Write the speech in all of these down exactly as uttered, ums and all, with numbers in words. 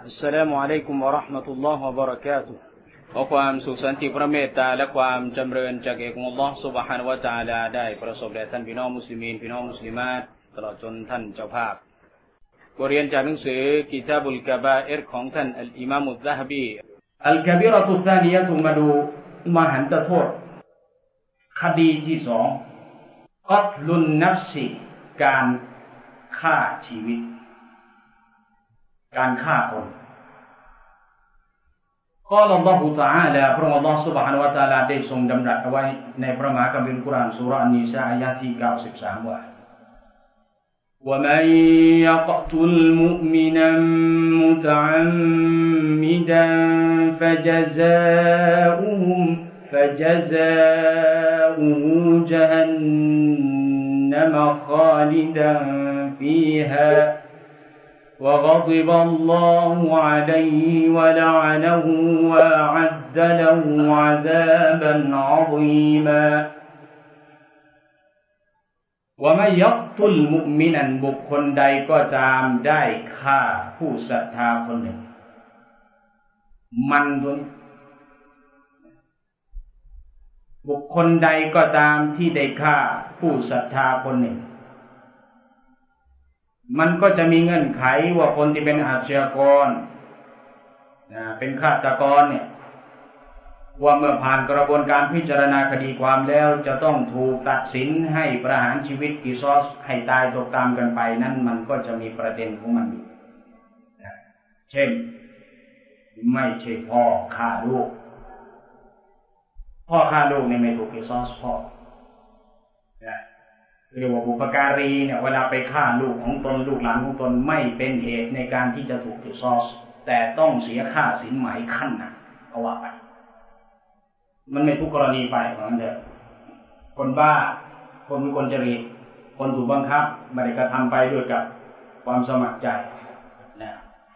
อัสสลามุอะลัยกุมวะเราะห์มะตุลลอฮ์วะบะเราะกาตุฮ์ขอความสุขสันติพระเมตตาและความจำเริญจากเอกของอัลเลาะห์ซุบฮานะฮูวะตะอาลาได้ประสบแด่ท่านพี่น้องมุสลิมีนพี่น้องมุสลิมาตตลอดจนท่านเจ้าภาพบทเรียนจากหนังสือกิตาบุลกะบาอิรของท่านอัลอิมามอัซซะฮบีอัลกะบีเราะตุซานียะตุมาดูมหันตโทษคดีที่สองกัตลุนนัฟซิการฆ่าชีวิตการฆ่าคนกล่าวอัลลอฮฺ تعالى พระองค์ Allah سبحانه และ تعالى ได้ทรงดำรัสเอาไว้ในพระมหาคัมภีร์อัลกุรอานซูเราะห์อันนิสาอายะห์ที่เก้าสิบสามว่า ومن يقتل مؤمنا متعمدا فجزاؤه فجزاؤه جهنم خالدا فيها وغضب الله عليه ولعنه وأعد له عذابا عظيما ومن يقتل مؤمنا บุคคลใดก็ตามได้ฆ่าผู้ศรัทธาคนหนึ่งมันตัวนี้บุคคลใดก็ตามที่ได้ฆ่าผู้ศรัทธาคนหนึ่งมันก็จะมีเงื่อนไขว่าคนที่เป็นอาชญากรนะเป็นฆาตกรเนี่ยว่าเมื่อผ่านกระบวนการพิจารณาคดีความแล้วจะต้องถูกตัดสินให้ประหารชีวิตกิซอสให้ตายตกตามกันไปนั่นมันก็จะมีประเด็นของมันอยู่นะเช่นไม่ใช่พ่อฆ่าลูกพ่อฆ่าลูกเนี่ยไม่ถูกกิซอสพ่อนะเรียกว่าบุพการีเนี่ยเวลาไปฆ่าลูกของตนลูกหลานของตนไม่เป็นเหตุในการที่จะถูกกิซอสแต่ต้องเสียค่าสินไหมขั้นหนักเอาว่าไปมันไม่ทุกกรณีไปเหมือนเดิมคนบ้าคนวิกลจริตคนถูกบังคับไม่ได้กระทำไปด้วยกับความสมัครใจนะ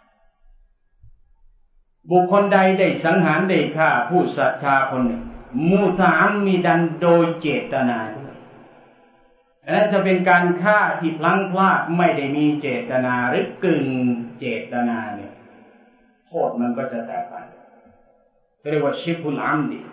บุคคลใดได้สังหารได้ฆ่าผู้ศรัทธาคนหนึ่งมุตะอัมมิดันโดยเจตนาและจะเป็นการฆ่าที่พลั้งพลาดไม่ได้มีเจตนาหรือกึ่งเจตนาเนี่ยโทษมันก็จะแตกต่างเรียกว่าชิบุลอัมดิ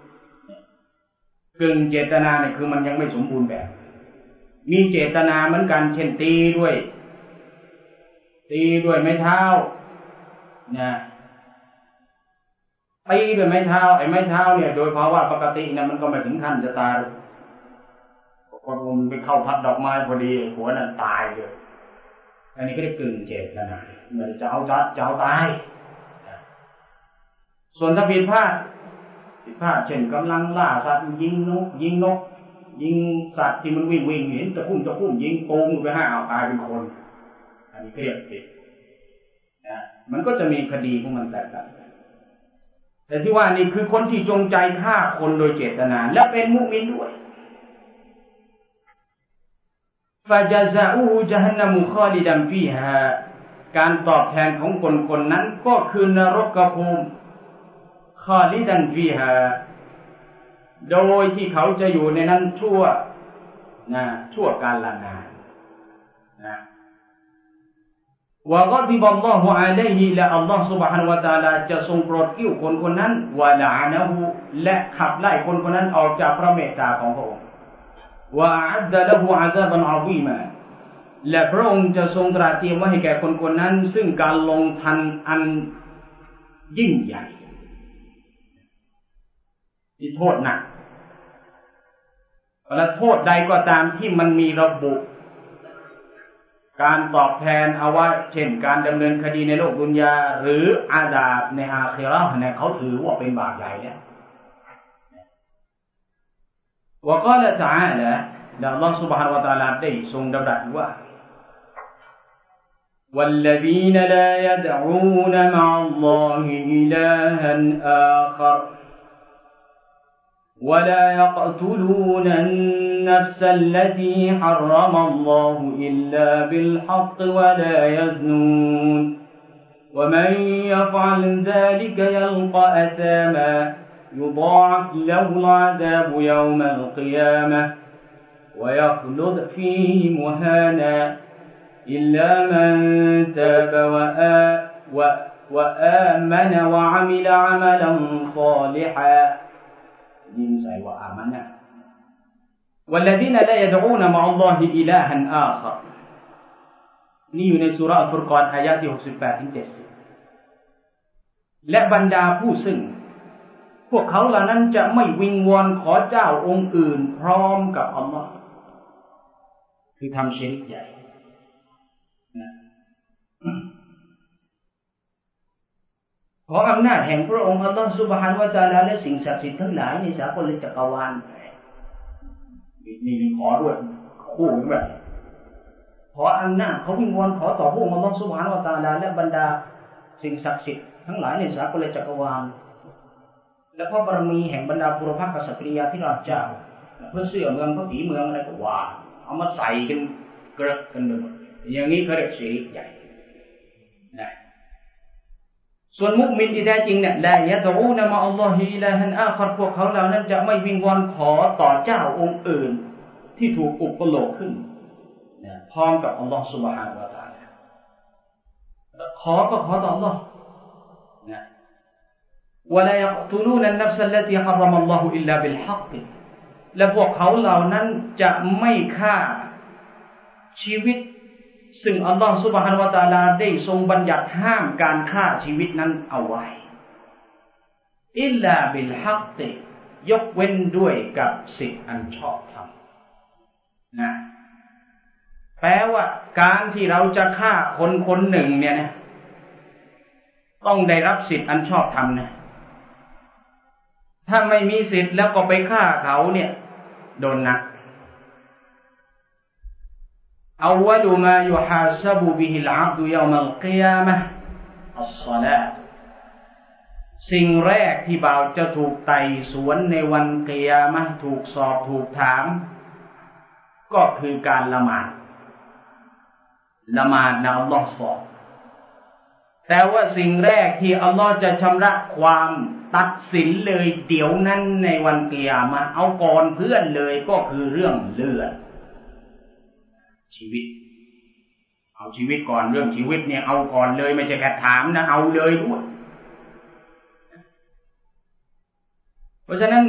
กึ่งเจตนาเนี่ยคือมันยังไม่สมบูรณ์แบบมีเจตนาเหมือนกันเช่นตีด้วยตีด้วยไม้เท้านะตีด้วยไม้เท้าไอ้ไม้เท้าเนี่ยโดยภาวะปกติเนี่ยมันก็ไม่ถึงขั้นจะตายคนมันไปเข้าพัดดอกไม้พอดีหัวนั่นตายเลยอันนี้ก็ได้กึ่งเจตนาเหมือนจะเอาจัดจะเอาตายส่วนถ้าผิดพลาดผิดพลาดเช่นกำลังล่าสัตว์ยิงนกยิงนกยิงสัตว์ที่มันวิ่งวิ่งเห็นตะคุ่มตะคุ่มยิงปูงไปให้เอาตายเป็นคนอันนี้เรียกผิดนะมันก็จะมีคดีของมันแตกต่างแต่ที่ว่านี่คือคนที่จงใจฆ่าคนโดยเจตนาและเป็นมุมินด้วยفجزاؤه جهنم خالدا فيها การตอบแทนของคนคนนั้นก็คือนรกภูมิ خالدا فيها โดยที่เขาจะอยู่ในนั้นชั่วนะชั่วกาลนานนะوغضب الله عليه และอัลเลาะห์ سبحانه และ تعالى จะทรงโกรธกิ้วคนคนนั้นวะละอะนะฮูและขับไล่คนคนนั้นออกจากพระเมตตาของพระองค์وأعد له عذابا عظيما และพระองค์จะทรงตรัสเตรียมไว้ให้แก่คนคนนั้นซึ่งการลงทันอันยิ่งใหญ่ที่โทษหนักและโทษใดก็ตามที่มันมีระบุการตอบแทนเอาไว้เช่นการดำเนินคดีในโลกดุนยาหรืออาดาบในอาคิเราะห์เนี่ยเขาถือว่าเป็นบาปใหญ่แล้วوقال تعالى และ Allah سبحانه และ تعالى ได้ทรงดำรัสว่า والذين لا يدعون مع الله إلها آخر ولا يقتلون النفس التي حرم الله إلا بالحق ولا يزنون ومن يفعل ذلك يلقى أثاما يضاعف له العذاب يوم القيامة ويخلد فيه مهانا إلا من تاب วะวะอามันวะอามิลอามัลันศอลิฮะยินใส่วะอามันนะوالذين لا يدعون مع الله إلها آخر นี่อยู่ในซูเราะห์อัลฟุรกานอายะห์ที่หกสิบแปดถึงเจ็ดสิบและบรรดาผู้ซึ่งพวกเขาเหล่านั้นจะไม่วิงวอนขอเจ้าองค์อื่นพร้อมกับอัลลอฮ์คือทำชิริกใหญ่นะขออำนาจแห่งพระองค์อัลลอฮ์ซุบฮานะฮูวะตะอาลาและสิ่งศักดิ์สิทธิ์ทั้งหลายในสากลจักรวาลนี่ขอด้วยคู่กันแบบขออำนาจเขาวิงวอนขอต่อพระองค์อัลลอฮ์ซุบฮานะฮูวะตะอาลาและบรรดาสิ่งศักดิ์สิทธิ์ทั้งหลายในสากลจักรวาลและพระบารมีแห่งบรรดาบุรพกษัตริยาที่ราชเจ้าเพื่อเสื่อเมืองพระผีเมืองอะไรก็ว่าเอามาใส่กันเกลือกันหมดอย่างนี้เขาเรียกชิริกใหญ่นะส่วนมุมินที่แท้จริงเนี่ยลายะดูนะมะอัลลอฮิอิลาฮันอาคัรพวกเขาเหล่านั้นจะไม่วิงวอนขอต่อเจ้าองค์อื่นที่ถูกอุปโลกขึ้นนะพร้อมกับอัลลอฮฺซุบฮานะฮูวะตะอาลาขอก็ขอต่ออัลลอฮ์นะولا يقتلون النفس التي حرم الله إلا بالحق และพวกเขาเหล่านั้นจะไม่ฆ่าชีวิตซึ่งอัลลอฮฺซุบฮานะฮูวะตะอาลาได้ทรงบัญญัติห้ามการฆ่าชีวิตนั้นเอาไว้อิลลาบิลฮักยกเว้นด้วยกับสิทธิอันชอบธรรมนะแปลว่าการที่เราจะฆ่าคนคนหนึ่งเนี่ยนะต้องได้รับสิทธิอันชอบธรรมนะถ้าไม่มีสิทธิ์แล้วก็ไปฆ่าเขาเนี่ยโดนหนักอัวลุมายุฮาซะบุบิฮิลอับดุยอมัลกิยามะฮ์อัศศอลาตสิ่งแรกที่บ่าวจะถูกไต่สวนในวันกิยามะฮ์ถูกสอบถูกถามก็คือการละหมาดละหมาดนะอัลลอฮ์สอนแต่ว่าสิ่งแรกที่อัลลอฮ์จะชำระความตัดสินเลยเดี๋ยวนั้นในวันกิยามะฮ์เอาก่อนเพื่อนเลยก็คือเรื่องเลือดชีวิตเอาชีวิตก่อนเรื่องชีวิตเนี่ยเอาก่อนเลยไม่ใช่แค่ถามนะเอาเลยด้วยเพราะฉะนั้น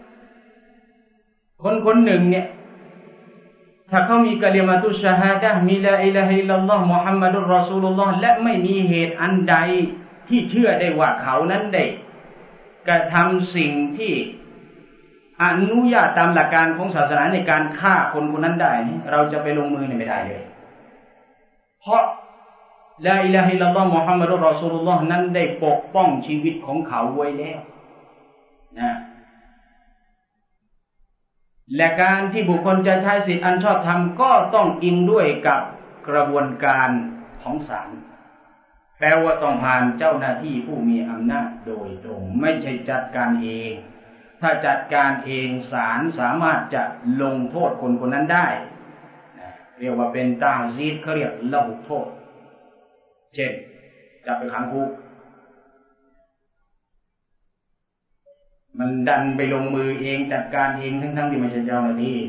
คนคนหนึ่งเนี่ยถ้าเขามีกะลิมาตุชะฮาดะห์มีลาอิลาฮะอิลลัลลอฮ์มุฮัมมัดุรรอซูลุลลอฮ์และไม่มีเหตุอันใดที่เชื่อได้ว่าเขานั้นได้กระทำสิ่งที่อนุญาตตามหลักการของศาสนาในการฆ่าคนคนนั้นได้เราจะไปลงมือเนี่ยไม่ได้เลยเพราะลาอิลาฮะอิลลัลลอฮ์มุฮัมมัดุรรอซูลุลลอฮ์นั้นได้ปกป้องชีวิตของเขาไว้แล้วนะและการที่บุคคลจะใช้สิทธิอันชอบธรรมก็ต้องอิงด้วยกับกระบวนการของศาลแปลว่าต้องผ่านเจ้าหน้าที่ผู้มีอำนาจโดยตรงไม่ใช่จัดการเองถ้าจัดการเองศาลสามารถจะลงโทษคนคนนั้นได้เรียกว่าเป็นตาซีดเขาเรียกละหุโทษเช่นจับไปขังคุกมันดันไปลงมือเองจัดการเองทั้งๆที่ไม่ใช่เจ้าหน้าที่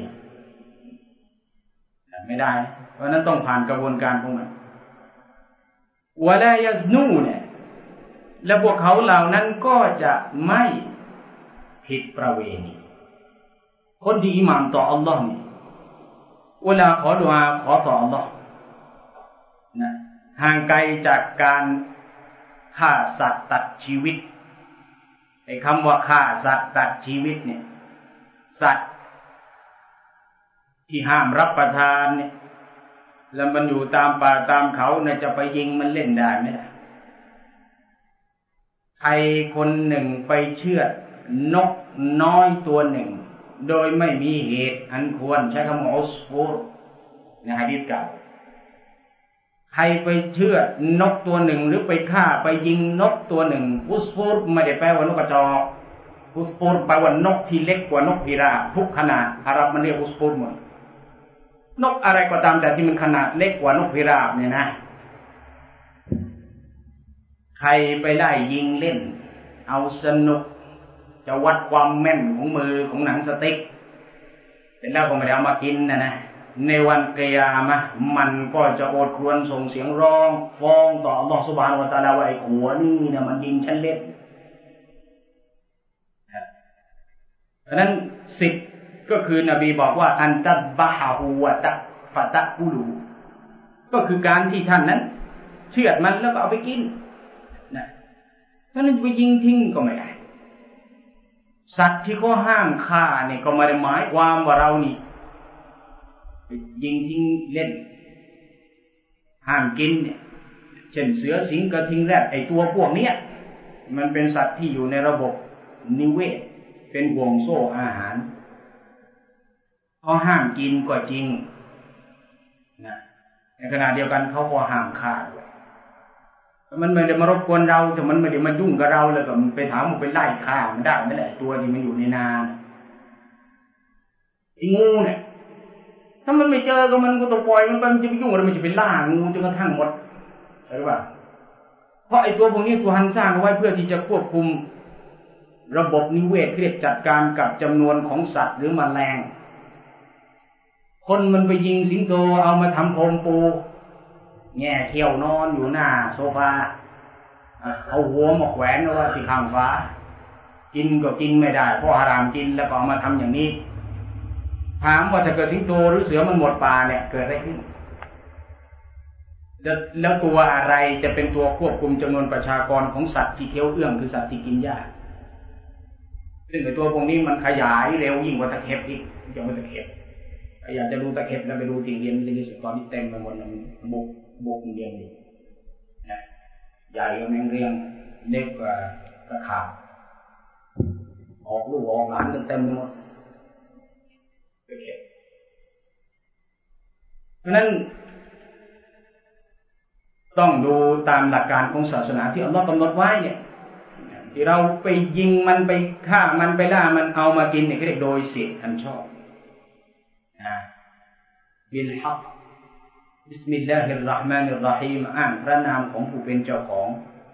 ไม่ได้เพราะนั้นต้องผ่านกระบวนการพวกมันวะลายัซนูเนี่ยและพวกเขาเหล่านั้นก็จะไม่ผิดประเวณีคนที่อิหม่านต่ออัลลอฮ์นี่เวลาขอดุอาขอต่ออัลลอฮ์นะห่างไกลจากการฆ่าสัตว์ตัดชีวิตไอ้คำว่าฆ่าสัตว์ตัดชีวิตเนี่ยสัตว์ที่ห้ามรับประทานเนี่ยแล้วมันอยู่ตามป่าตามเขาเนี่ยจะไปยิงมันเล่นได้ไหมล่ะใครคนหนึ่งไปเชือดนกน้อยตัวหนึ่งโดยไม่มีเหตุอันควรใช้คำว่าอุสฟูรในหะดีษเก่าใครไปเชือดนกตัวหนึ่งหรือไปฆ่าไปยิงนกตัวหนึ่งอุสฟูรไม่ได้แปลว่านกกระจอกอุสฟูรแปลว่านกที่เล็กกว่านกพิราบทุกขนาดอาหรับมันเรียกอุสฟูรหมดนกอะไรก็ตามแต่ที่มันขนาดเล็กกว่านกพิราบเนี่ยนะใครไปไล่ยิงเล่นเอาสนุกจะวัดความแม่นของมือของหนังสติ๊กเสร็จแล้วก็ไม่ได้เอามากินนะนะในวันกิยามะห์มันก็จะโอดครวญส่งเสียงร้องฟ้องต่ออัลลอฮฺซุบฮานะฮูวะตะอาลาว่าไอ้ขัวนี่เนี่ยมันยิงฉันเล่นดังนั้นสิบก็คือนบีบอกว่าอันตับบะฮะฮูวะตะฟะตะกุลูก็คือการที่ท่านนั้นเชือดมันแล้วก็เอาไปกินนะท่านนั้นจะไปยิงทิ้งก็ไม่ได้สัตว์ที่เขาห้ามฆ่าเนี่ยก็ไม่ได้หมายความว่าเรานี่ยิงทิ้งเล่นห้ามกินเนี่ยเช่นเสือสิงห์กระทิงแรดไอตัวพวกเนี้ยมันเป็นสัตว์ที่อยู่ในระบบนิเวศเป็นห่วงโซ่อาหารเขาห้ามกินก็จริงนะในขณะเดียวกันเขาก็ห้ามฆ่าด้วยมันไม่ได้มารบกวนเราแต่มันไม่ได้มายุ่งกับเราเลยก็มันไปถามมันไปไล่ฆ่ามันได้ไม่แหละตัวที่มันอยู่ในนาไอ้งูเนี่ยถ้ามันไม่เจอก็มันก็ต้องปล่อยมันไปมันจะไปยุ่งอะไรมันจะไปล่างูจนกระทั่งหมดใช่ป่ะเพราะไอ้ตัวพวกนี้ตัวหันสร้างเอาไว้เพื่อที่จะควบคุมระบบนิเวศเรียกจัดการกับจำนวนของสัตว์หรือแมลงคนมันไปยิงสิงโตเอามาทำโคมปูแง่เที่ยวนอนอยู่หน้าโซฟาเอาหัวมาแขวนเอาไว้ที่ข้างฝากินก็กินไม่ได้เพราะหารามกินแล้วก็เอามาทำอย่างนี้ถามว่าถ้าเกิดสิงโตหรือเสือมันหมดป่าเนี่ยเกิดอะไรขึ้นแล้วตัวอะไรจะเป็นตัวควบคุมจำนวนประชากรของสัตว์ที่เคี้ยวเอื้องคือสัตว์ที่กินหญ้าซึ่งไอ้ตัวพวกนี้มันขยายเร็วยิ่งกว่าตะเข็บอีกยังไม่ตะเข็บอยากจะดูตะเข็บแล้วไปดูที่เรียนที่สิบตอนที่เต็มไปหมดมันบุกบุกเรียนอยู่นะใหญ่กว่าแมงเรียงเล็กกว่ากระขาบออกลูกออกหลานกันเต็มไปหมดตะเข็บเพราะนั้นต้องดูตามหลักการของศาสนาที่อัลลอฮ์กำหนดไว้เนี่ยที่เราไปยิงมันไปฆ่ามันไปล่ามันเอามากินเนี่ยเรียกโดยสิทธิอันชอบนะบิลฮักบิสมิลลาฮิรเราะห์มานิรเราะฮีมอ่านพระนามของผู้เป็นเจ้าของ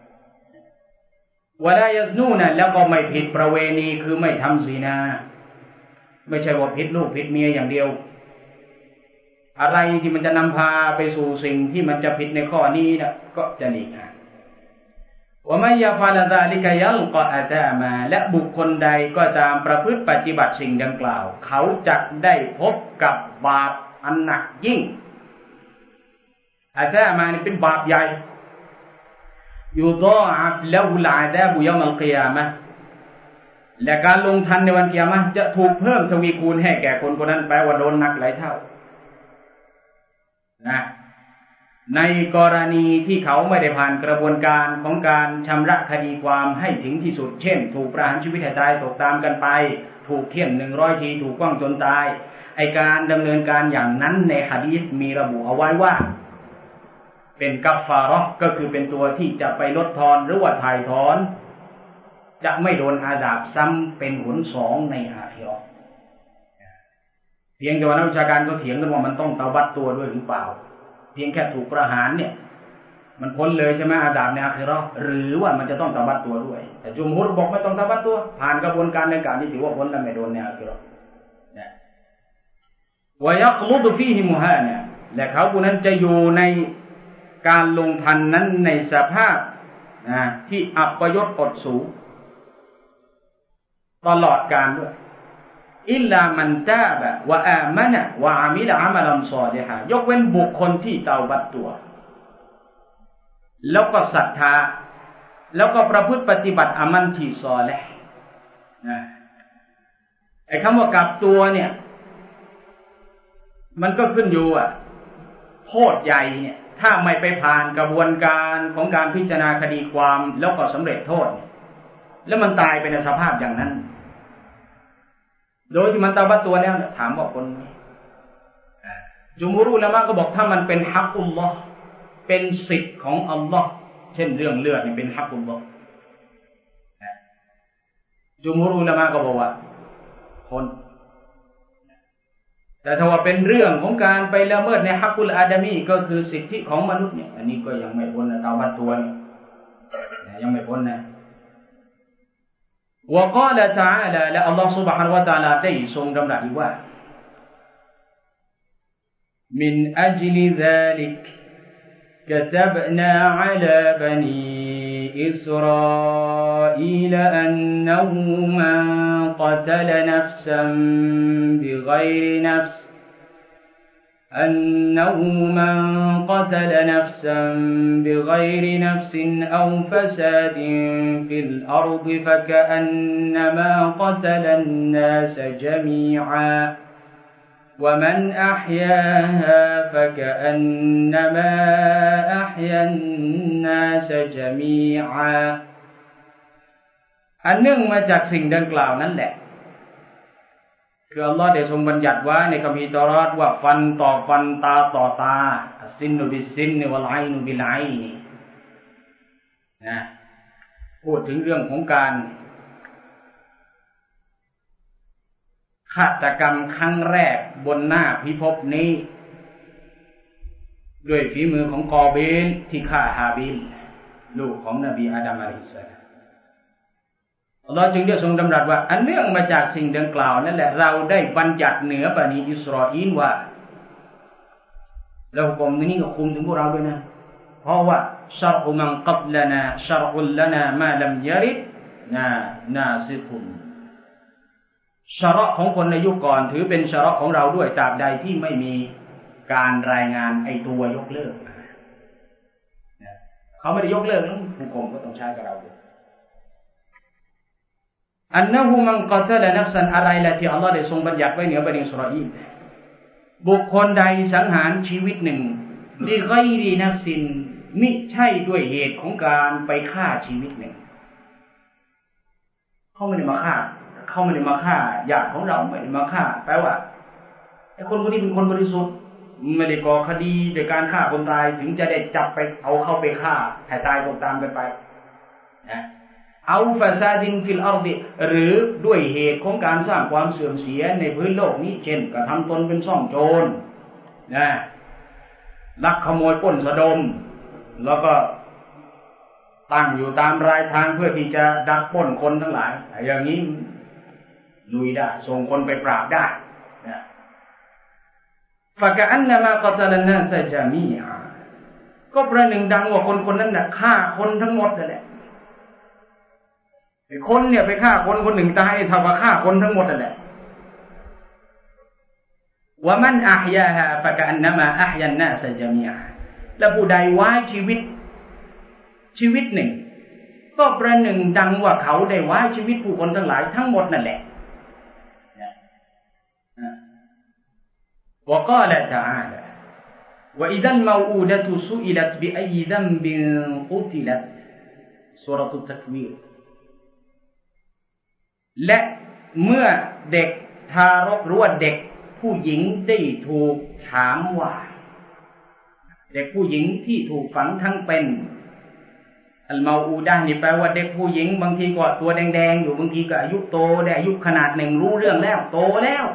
วะลายัซนูนะแล้วก็ไม่ผิดประเวณีคือไม่ทำซินาไม่ใช่ว่าผิดลูกผิดเมียอย่างเดียวอะไรที่มันจะนำพาไปสู่สิ่งที่มันจะผิดในข้อนี้นะก็จะหลีกห่างว่าไม่ยาฟาลาซาลิกยัลกออาตามาและบุคคลใดก็ตามประพฤติปฏิบัติสิ่งดังกล่าวเขาจะได้พบกับบาปอันหนักยิ่งอาตามานี่เป็นบาปใหญ่ยุฎออัฟละฮุลอาซาบุยอมัลกิยามะห์และการลงทันในวันกิยามะห์จะถูกเพิ่มทวีคูณให้แก่คนคนนั้นแปลว่าโดนหนักหลายเท่านะในกรณีที่เขาไม่ได้ผ่านกระบวนการของการชำระคดีความให้ถึงที่สุดเช่นถูกประหารชีวิตให้ตายตกตามกันไปถูกเฆี่ยนหนึ่งร้อยทีถูกก้องจนตายไอการดำเนินการอย่างนั้นในหะดีษมีระบุเอาไว้ว่าเป็นกัฟฟาเราะห์ก็คือเป็นตัวที่จะไปลดทอนหรือว่าถ่ายถอนจะไม่โดนอาซาบซ้ำเป็นหนสองในอาคิเราะห์เพียงแต่ว่านักวิชาการก็เถียงกันว่ามันต้องเตาบัตตัวด้วยหรือเปล่าเพียงแค่ถูกประหารเนี่ยมันพ้นเลยใช่ไหมอาซาบในอาคิเราะห์หรือว่ามันจะต้องเตาบัตตัวด้วยแต่จุมฮุรบอกไม่ต้องเตาบัตตัวผ่านกระบวนการในการที่ถือว่าพ้นแล้วไม่โดนในอาคิเราะห์นะวะยักลุดฟีฮิมุฮานะและเขาผู้นั้นจะอยู่ในการลงทันนั้นในสภาพนะที่อัปยศอดสูตลอดกาลด้วยอิลลามันตาบะวะอามานะวะอามิลอะมัลันศอลิฮะยกเว้นบุคคลที่เตาบัตตัวแล้วก็ศรัทธาแล้วก็ประพฤติปฏิบัติอามันที่ศอลิฮ์นะไอ้คำว่ากลับตัวเนี่ยมันก็ขึ้นอยู่อ่ะโทษใหญ่เนี่ยถ้าไม่ไปผ่านกระบวนการของการพิจารณาคดีความแล้วก็สำเร็จโทษแล้วมันตายไปในสภาพอย่างนั้นโดยที่มันตาบัตตัวแล้วถามว่าคนไหมจุมฮุรอุลามะก็บอกถ้ามันเป็นฮักอุลลอฮ์เป็นสิทธิ์ของอัลลอฮ์เช่นเรื่องเลือดเนี่ยเป็นฮักอุลลอฮ์จุมฮุรอุลามะก็บอกว่าคนแต่ถ้าว่าเป็นเรื่องของการไปละเมิดในฮักกุลอาดามีก็คือสิทธิของมนุษย์เนี่ยอันนี้ก็ยังไม่พ้นนะตาบัตตัวเนี่ยยังไม่พ้นนะวะกาละตะอาลาและอัลลอฮฺ سبحانه และ تعالى ได้ทรงดำรัสอีกว่า من أجل ذلك كتبنا على بني إسرائيل أنه من قتل نفسا بغير نفس أنه من قتل نفسا بغير نفس أو فساد في الأرض فكأنما قتل الناس جميعا ومن أحياها فكأنما أحيا الناس جميعا อันเนื่องมาจากสิ่งดังกล่าวนั่นแหละคืออัลลอฮ์ได้ทรงบัญญัติไว้ในคัมภีร์ตอเราะห์ว่าฟันต่อฟันตาต่อตาอัสซินนุบิสซินนิวัลไอนุบิลไอน์นะพูดถึงเรื่องของการฆาตกรรมครั้งแรกบนหน้าพิภพนี้ด้วยฝีมือของกอเบลที่ฆ่าฮาบิลลูกของนบีอาดัมอะลัยฮิสสลามอัลลอฮ์จึงได้ทรงดำรัสว่าอันเนื่องมาจากสิ่งดังกล่าวนั่นแหละเราได้บัญญัติเหนือบนีอิสราอีลว่าแล้วหุกมนี้ก็คุมถึงพวกเราด้วยนะเพราะว่าชัรอุมันกับลนาชัรอุลลนามาลัมยริดนานาซิกุนชะเราะห์ของคนในยุคก่อนถือเป็นชะเราะห์ของเราด้วยตราบใดที่ไม่มีการรายงานไอ้ตัวยกเลิกเขาไม่ได้ยกเลิกนั้นผู้กองก็ต้องใช้กับเราด้วยอันนะฮูมันกอตะละนัฟซันอะไรล่ะที่อัลเลาะห์ได้ทรงบัญญัติไว้เหนือบนีอิสราอีลบุคคลใดสังหารชีวิตหนึ่งบิฆอยรินัฟซินมิใช่ด้วยเหตุของการไปฆ่าชีวิตหนึ่งเขาไม่ได้มาฆ่าเขาไม่ได้มาฆ่าญาติของเราไม่ได้มาฆ่าแปลว่าไอ้คนคนนี้เป็นคนบริสุทธิ์ไม่ได้ก่อคดีโดยการฆ่าคนตายถึงจะได้จับไปเอาเข้าไปฆ่าให้ตายตกตามกันไปนะเอาฟาซาดินฟิลอาร์ดิหรือด้วยเหตุของการสร้างความเสื่อมเสียในพื้นโลกนี้เช่นกระทำตนเป็นซ่องโจรนะลักขโมยปล้นสะดมแล้วก็ตั้งอยู่ตามรายทางเพื่อที่จะดักปล้นคนทั้งหลายอย่างนี้ลุยได้ส่งคนไปปราบได้นะฟะกะอันนะมากะตะลันนาสญะมีอะก็ประหนึ่งดังว่าคนคนนั้นน่ะฆ่าคนทั้งหมดนั่นแหละไอ้คนเนี่ยไปฆ่าคนคนหนึ่งตายเท่ากับฆ่าคนทั้งหมดนั่นแหละวะมันอะฮยาฮาฟะกะอันนะมาอะฮยันนาสญะมีอะและผู้ใดไว้ชีวิตชีวิตหนึ่งก็ประหนึ่งดังว่าเขาได้ไว้ชีวิตผู้คนทั้งหลายทั้งหมดนั่นแหละوقال تعالى وإذا الموءودة سئلت بأي ذنب قتلت سورة التكوير และเมื่อเด็กทารกหรือว่าเด็กผู้หญิงได้ถูกถามว่าเด็กผู้หญิงที่ถูกฝังทั้งเป็นอัลเมาอูดะห์นี่แปลว่าเด็กผู้หญิงบางทีก็ตัวแดงๆอยู่บางทีก็อายุโตได้อายุขนาดหนึ่งรู้เรื่องแล้วโตแล้ว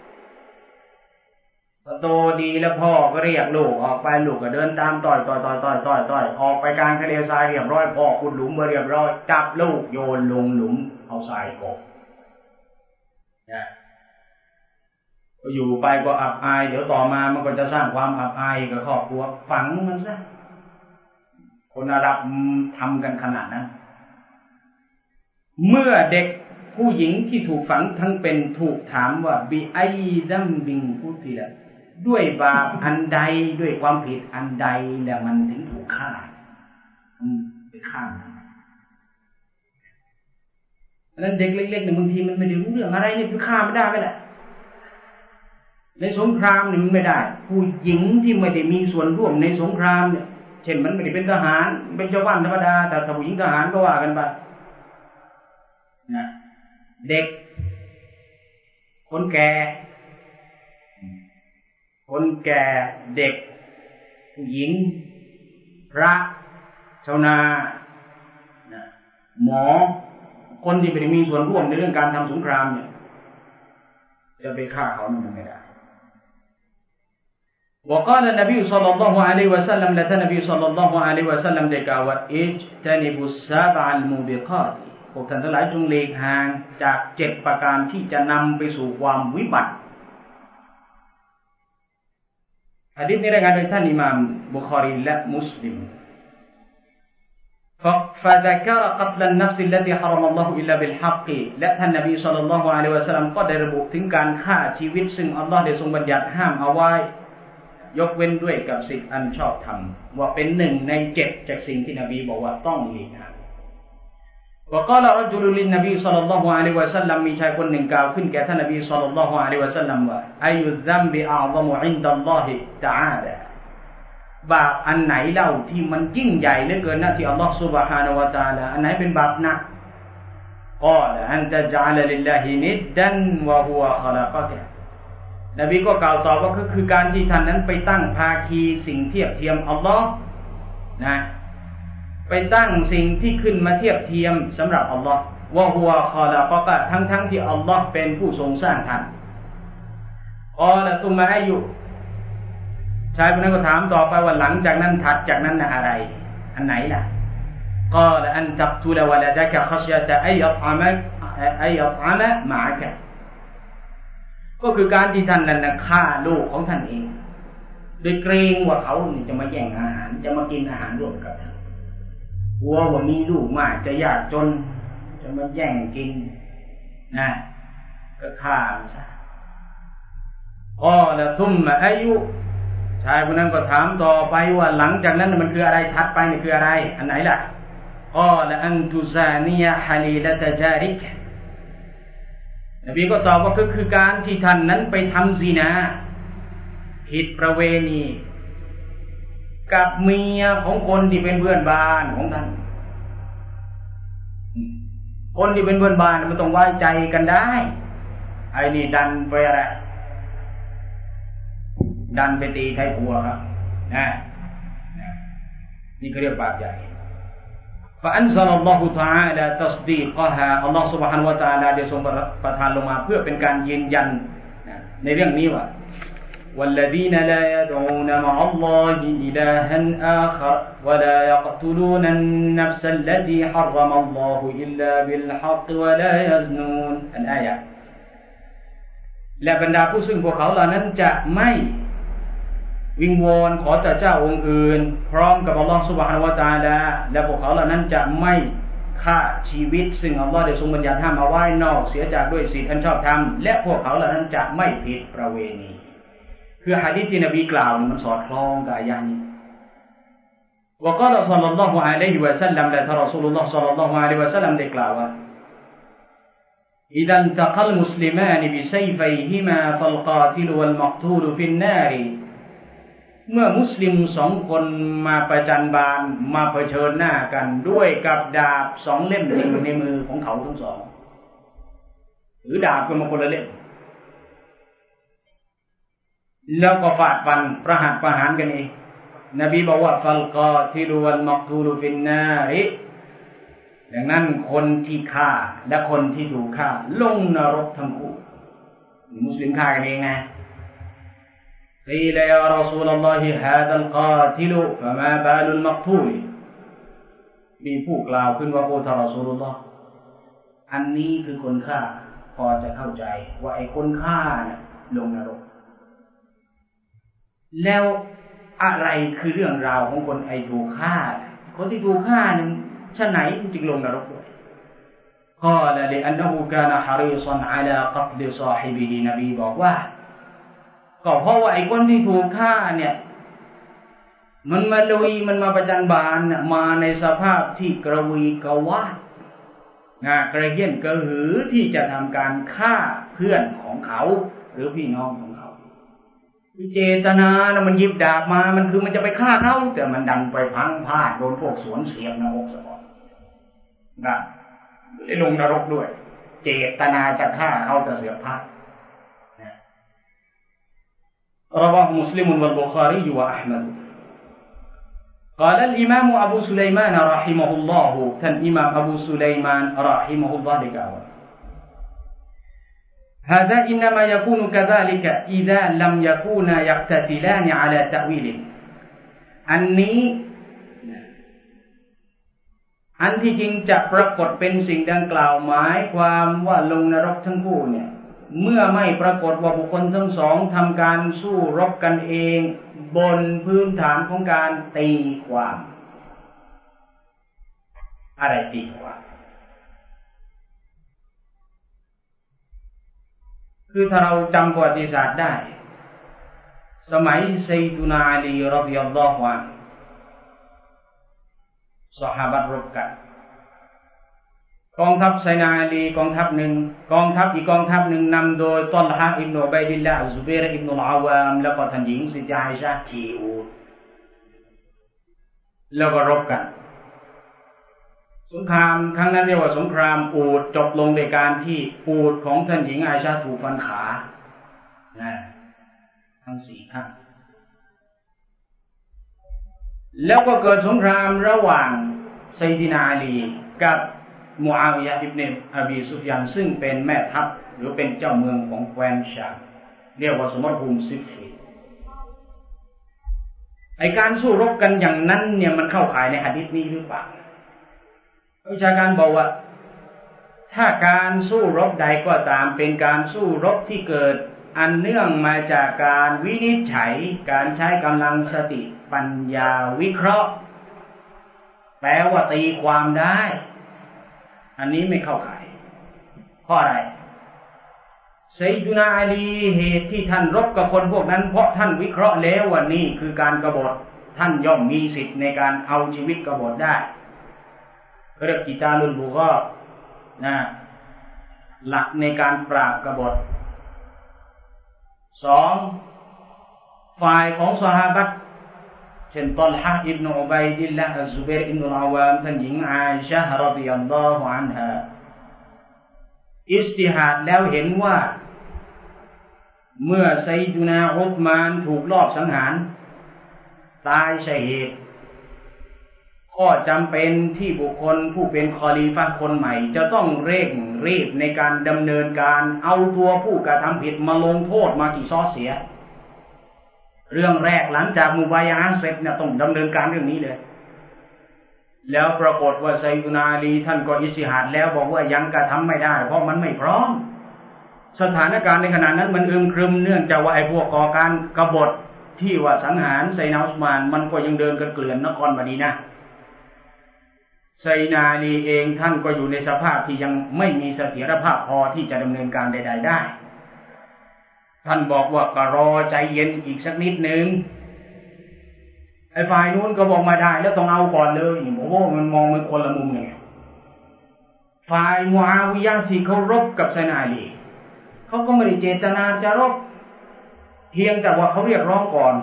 โตดีแล้วพ่อก็เรียกลูกออกไปลูกก็เดินตามต่อยต่อยต่อยต่อยต่อยต่อยออกไปกลางทะเลทรายเรียบร้อยพ่อขุดหลุมมาเรียบร้อยจับลูกโยนลงหลุมเอาทรายกบนะอยู่ไปก็อับอายเดี๋ยวต่อมามันก็จะสร้างความอับอายกับครอบครัวฝังมันซะคนอาหรับทำกันขนาดนั้นเมื่อเด็กผู้หญิงที่ถูกฝังทั้งเป็นถูกถามว่าบิไอซัมบิงกุติละด้วยบาปอันใดด้วยความผิดอันใดแล้วมันถึงถูกฆ่าไปฆ่าแล้วเด็กเล็กๆเนี่ยบางทีมันไม่ได้รู้เรื่องอะไรเนี่ยไปฆ่าไม่ได้ไปแหละในสงครามเนี่ยมันไม่ได้ผู้หญิงที่ไม่ได้มีส่วนร่วมในสงครามเนี่ยเช่นมันไม่ได้เป็นทหารเป็นชาวบ้านธรรมดาแต่ถ้าผู้หญิงทหารก็ว่ากันไปนะเด็กคนแก่คนแก่เด็กผู้หญิงพระชาวนาหมอคนที่ไม่ได้มีส่วนร่วมในเรื่องการทำสงครามเนี่ยจะไปฆ่าเขามันไม่ได้وقال النبي صلى الله عليه وسلم และท่านนบี صلى الله عليه وسلم ได้กล่าวว่า اجتنبوا السبع الموبقات พวกท่านทั้งหลายจงหลีกห่างจากเจ็ดประการที่จะนำไปสู่ความวิบัติหะดีษนี้รายงานโดยท่านอิหม่ามบุคอรีและมุสลิมفذكر قتل النفس التي حرم الله إلا بالحق และท่านนบีศ็อลลัลลอฮุอะลัยฮิวะซัลลัมก็ได้ระบุถึงการฆ่าชีวิตซึ่งอัลลอฮ์ได้ทรงบัญญัติห้ามเอาไว้ยกเว้นด้วยกับสิ่งอันชอบธรรมว่าเป็นหนึ่งในเจ็ดจากสิ่งที่นบีบอกว่าต้องหลีกห่างوقال رجل للنبي صلى الله عليه وسلم มีชายคนหนึ่งกล่าวขึ้นแก่ท่านนบีศ็อลลัลลอฮุอะลัยฮิวะซัลลัมว่าอัยยุซัมบิอัซมุอินดัลลอฮิตะอาลาบาปอันไหนเล่าที่มันยิ่งใหญ่เหลือเกินนะที่อัลลอฮฺซุบฮานะฮูวะตะอาลาอันไหนเป็นบาปหนักกอลอันตะญะละลิลลาฮินิดดันวะฮุวะคอละกะกะนบีก็กล่าวตอบว่าก็คือการที่ท่านนั้นไปตั้งภาคีสิ่งเทียบเทียมอัลลอฮ์นะไปตั้งสิ่งที่ขึ้นมาเทียบเทียมสำหรับอัลลอฮ์วะฮุวะคอละกะกะทั้งๆที่อัลลอฮ์เป็นผู้ทรงสร้างท่านกอละตุมะอายุชายคนนั้นก็ถามต่อไปว่าหลังจากนั้นถัดจากนั้นนะอะไรอันไหนล่ะก็อันตักตุลวะลาดะกะคัชยะตะอัยอัฏอะมะอัยอัฏอะมะมะอะกะก็คือการที่ท่านนั้นฆ่าลูกของท่านเองโดยเกรงว่าเขาจะมาแย่งอาหารจะมากินอาหารร่วมกับท่านกลัวว่ามีลูกมากจะยากจนจะมาแย่งกินนะก็ฆ่ามันซะกอละซุมมะอายุชายคนนั้นก็ถามต่อไปว่าหลังจากนั้นมันคืออะไรถัดไปนี่คืออะไรอันไหนล่ะกอละอันตุซานียะฮะลีละตะจาริกนบีก็ตอบว่าก็คือการที่ท่านนั้นไปทำซินาผิดประเวณีกับเมียของคนที่เป็นเพื่อนบ้านของท่านคนที่เป็นเพื่อนบ้านมันต้องไว้ใจกันได้ไอ้นี่ดันไปอะไรดันไปตีไทยผัวครับนะนี่เขาเรียกบาปใหญ่فأنزل الله تعالى تصديقها อัลลอฮฺ سبحانه และ تعالى ได้ทรงประทานลงมาเพื่อเป็นการยืนยันในเรื่องนี้ว่า والذين لا يدعون مع الله إلها آخر ولا يقتلون النفس التي حرم الله إلا بالحق ولا يزنون الآية และบรรดาผู้ซึ่งพวกเขาเหล่านั้นจะไม่วิงวอนขอจากเจ้าองค์อื่นพร้อมกับอัลลอฮฺซุบฮานะฮูวะตะอาลาและพวกเขาเหล่านั้นจะไม่ฆ่าชีวิตซึ่งอัลลอฮฺได้ทรงบัญญัติห้ามเอาไว้นอกเสียจากด้วยศีลอันชอบธรรมและพวกเขาเหล่านั้นจะไม่ผิดประเวณีคือหะดีษที่นบีกล่าวมันสอดคล้องกับอายะห์นี้ว่าก็ศ็อลลัลลอฮุอะลัยฮิวะซัลลัมและท่านรอซูลุลลอฮ์ศ็อลลัลลอฮุอะลัยฮิวะซัลลัมได้กล่าวว่าإذا التقى المسلمان بسيفيهما فالقاتل والمقتول في النار เมื่อมุสลิมสองคนมาประจันบานมาเผชิญหน้ากันด้วยกับดาบสองเล่มที่อยู่ในมือของเขาทั้งสองหรือดาบก็มาคนละเล่มแล้วก็ฟาดฟันประหารประหารกันเองนบีบอกว่าฟัลกาติลุวัลมักตูลุฟินนาริดังนั้นคนที่ฆ่าและคนที่ถูกฆ่าลงนรกทั้งคู่มุสลิมฆ่ากันเองไงقيل يا رسول الله هذا القاتل فما بال المقتول มีผู้กล่าวขึ้นว่าโอ้ท่านรอซูลุลลอฮ์อันนี้คือคนฆ่าพอจะเข้าใจว่าไอ้คนฆ่าเนี่ยลงนรกแล้วอะไรคือเรื่องราวของคนไอ้ถูกฆ่าคนที่ถูกฆ่าเนี่ยฉะไหนจึงลงนรกด้วยقال لأنه كان حريصا على قتل صاحبه นบีบอกว่าก็เพราะว่าไอ้คนที่ถูกฆ่าเนี่ยมันมาลุยมันมาประจันบานน่ะมาในสภาพที่กระวีกระวาดนะกระเหี้ยนกระหือที่จะทำการฆ่าเพื่อนของเขาหรือพี่น้องของเขาเจตนานะมันหยิบดาบมามันคือมันจะไปฆ่าเขาแต่มันดันไปพังพลาดโดนพวกสวนเสียบหน้าอกซะก่อนนะได้ลงนรกด้วยเจตนาจะฆ่าเขาแต่เสียพลาดرواه مسلم والبخاري وأحمد قال الإمام أبو سليمان رحمه الله كان إمام أبو سليمان رحمه الله قال هذا إنما يكون كذلك إذا لم يكونا يقتتلان على تأويل อันนี้อันที่จริงจะปรากฏเป็นสิ่งดังกล่าวหมายความว่าลงนรกทั้งคู่เนี่ยเมื่อไม่ปรากฏว่าบุคคลทั้งสองทำการสู้รบกันเองบนพื้นฐานของการตีความอะไรตีความคือถ้าเราจำประวัติศาสตร์ได้สมัยซัยดุนาอาลีรอฎิยัลลอฮุอันฮุซอฮาบะห์รบกันกองทัพไซนาอาลีกองทัพหนึ่งกองทัพอีกกองทัพหนึ่งนำโดยตอลฮะอิบนุอุบัยดิลลาห์ซุบัยรอิบนุลอาวามแล้วก็ท่านหญิงซิดะอาอิชะห์ขี่อูฐแล้วก็รบกันสงครามครั้งนั้นเรียกว่าสงครามอูฐจบลงโดยการที่อูฐของท่านหญิงอาอิชะห์ถูกฟันขานะทั้งสี่ข้างแล้วก็เกิดสงครามระหว่างซัยยินาอาลีกับมูอาวิยะห์อิบนุอบีซุฟยานซึ่งเป็นแม่ทัพหรือเป็นเจ้าเมืองของแคว้นชามเรียกว่าสมรภูมิซิฟฟีนไอการสู้รบกันอย่างนั้นเนี่ยมันเข้าข่ายในหะดีษนี้หรือเปล่าวิชาการบอกว่าถ้าการสู้รบใดก็ตามเป็นการสู้รบที่เกิดอันเนื่องมาจากการวินิจฉัยการใช้กำลังสติปัญญาวิเคราะห์แปลว่าตีความได้อันนี้ไม่เข้าข่ายเพราะอะไรซัยดุนาอาลีเหตุที่ท่านรบกับคนพวกนั้นเพราะท่านวิเคราะห์แล้วว่านี่คือการกบฏท่านย่อมมีสิทธิ์ในการเอาชีวิตกบฏได้เรียกกิตาลุลบุฆอนะหลักในการปราบกบฏสองฝ่ายของซอฮาบะห์เช่นตอลฮะอิบนุอุบัยดิลลาห์อัซซุบัยรอิบนุลอาวามท่านหญิงอาอิชะห์รอฎิยัลลอฮุอันฮาอิจติฮาดแล้วเห็นว่าเมื่อซัยดุนาอุษมานถูกลอบสังหารตายชะฮีดก็จำเป็นที่บุคคลผู้เป็นคอลีฟะห์คนใหม่จะต้องเร่งรีบในการดำเนินการเอาตัวผู้กระทำผิดมาลงโทษมากี่ซอเสียเรื่องแรกหลังจากมุบายะฮ์เสร็จเนี่ยต้องดำเนินการเรื่องนี้เลยแล้วปรากฏว่าซัยดุนาอาลีท่านก็อิจติฮาดแล้วบอกว่ายังกระทำไม่ได้เพราะมันไม่พร้อมสถานการณ์ในขณะนั้นมันอึมครึมเนื่องจากว่าไอ้พวกก่อการกบฏที่ว่าสังหารไซนาอุสมานมันก็ยังเดินกันเกลื่อนนครมะดีนะห์ซัยนาอาลีเองท่านก็อยู่ในสภาพที่ยังไม่มีเสถียรภาพพอที่จะดำเนินการใดๆได้ท่านบอกว่าก็รอใจเย็นอีกสักนิดนึงไอ้ฝ่ายนู้นก็บอกมาได้แล้วต้องเอาก่อนเลยโอ้โหมันมองมันคนละมุมไงฝ่ายมุอาวิยะห์ที่เขารบกับไซนาอาลีเขาก็ไม่ได้เจตนาจะรบเพียงแต่ว่าเขาเรียกร้องก่อน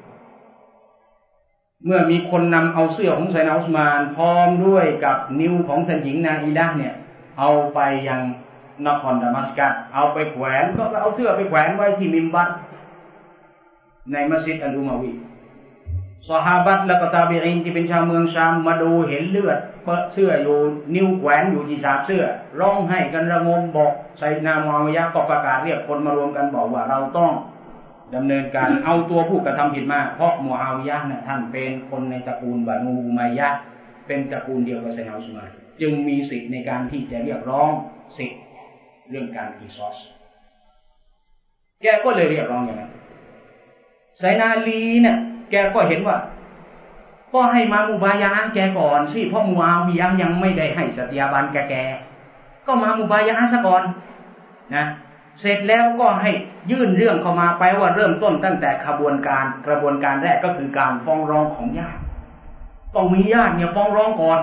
เมื่อมีคนนำเอาเสื้อของไซนาอุสมานพร้อมด้วยกับนิ้วของท่านหญิงนาอิละห์เนี่ยเอาไปยังนครดามัสกัสเอาไปแขวนก็เอาเสื้อไปแขวนไว้ที่มิมบัรในมัสยิดอัลอุมาวีซอฮาบะห์และก็ตาบีอีนที่เป็นชาวเมืองชามมาดูเห็นเลือดเปื้อนเสื้ออยู่นิ้วแขวนอยู่ที่สาบเสื้อร้องไห้กันระงมบอกไซนามุอาวิยะห์ก็ประกาศเรียกคนมารวมกันบอกว่าเราต้องดำเนินการเอาตัวผู้กระทำผิดมาเพราะมุอาวิยะห์เนี่ยท่านเป็นคนในตระกูลบะนูอุมัยยะห์เป็นตระกูลเดียวกับไซนาอุสมานจึงมีสิทธิ์ในการที่จะเรียกร้องสิทธิ์เรื่องการกิซอสแกก็เลยเรียกร้องอย่างนั้นไซนาอาลีเนี่ยแกก็เห็นว่าก็ให้มามุบายะห์แกก่อนสิเพราะมุอาวิยะห์ยังไม่ได้ให้สัตยาบันแกแกก็มามุบายะห์ซะก่อนนะเสร็จแล้วก็ให้ยื่นเรื่องเข้ามาไปว่าเริ่มต้นตั้งแต่ขบวนการกระบวนการแรกก็คือการฟ้องร้องของญาติต้องมีญาติเนี่ยฟ้องร้องก่อน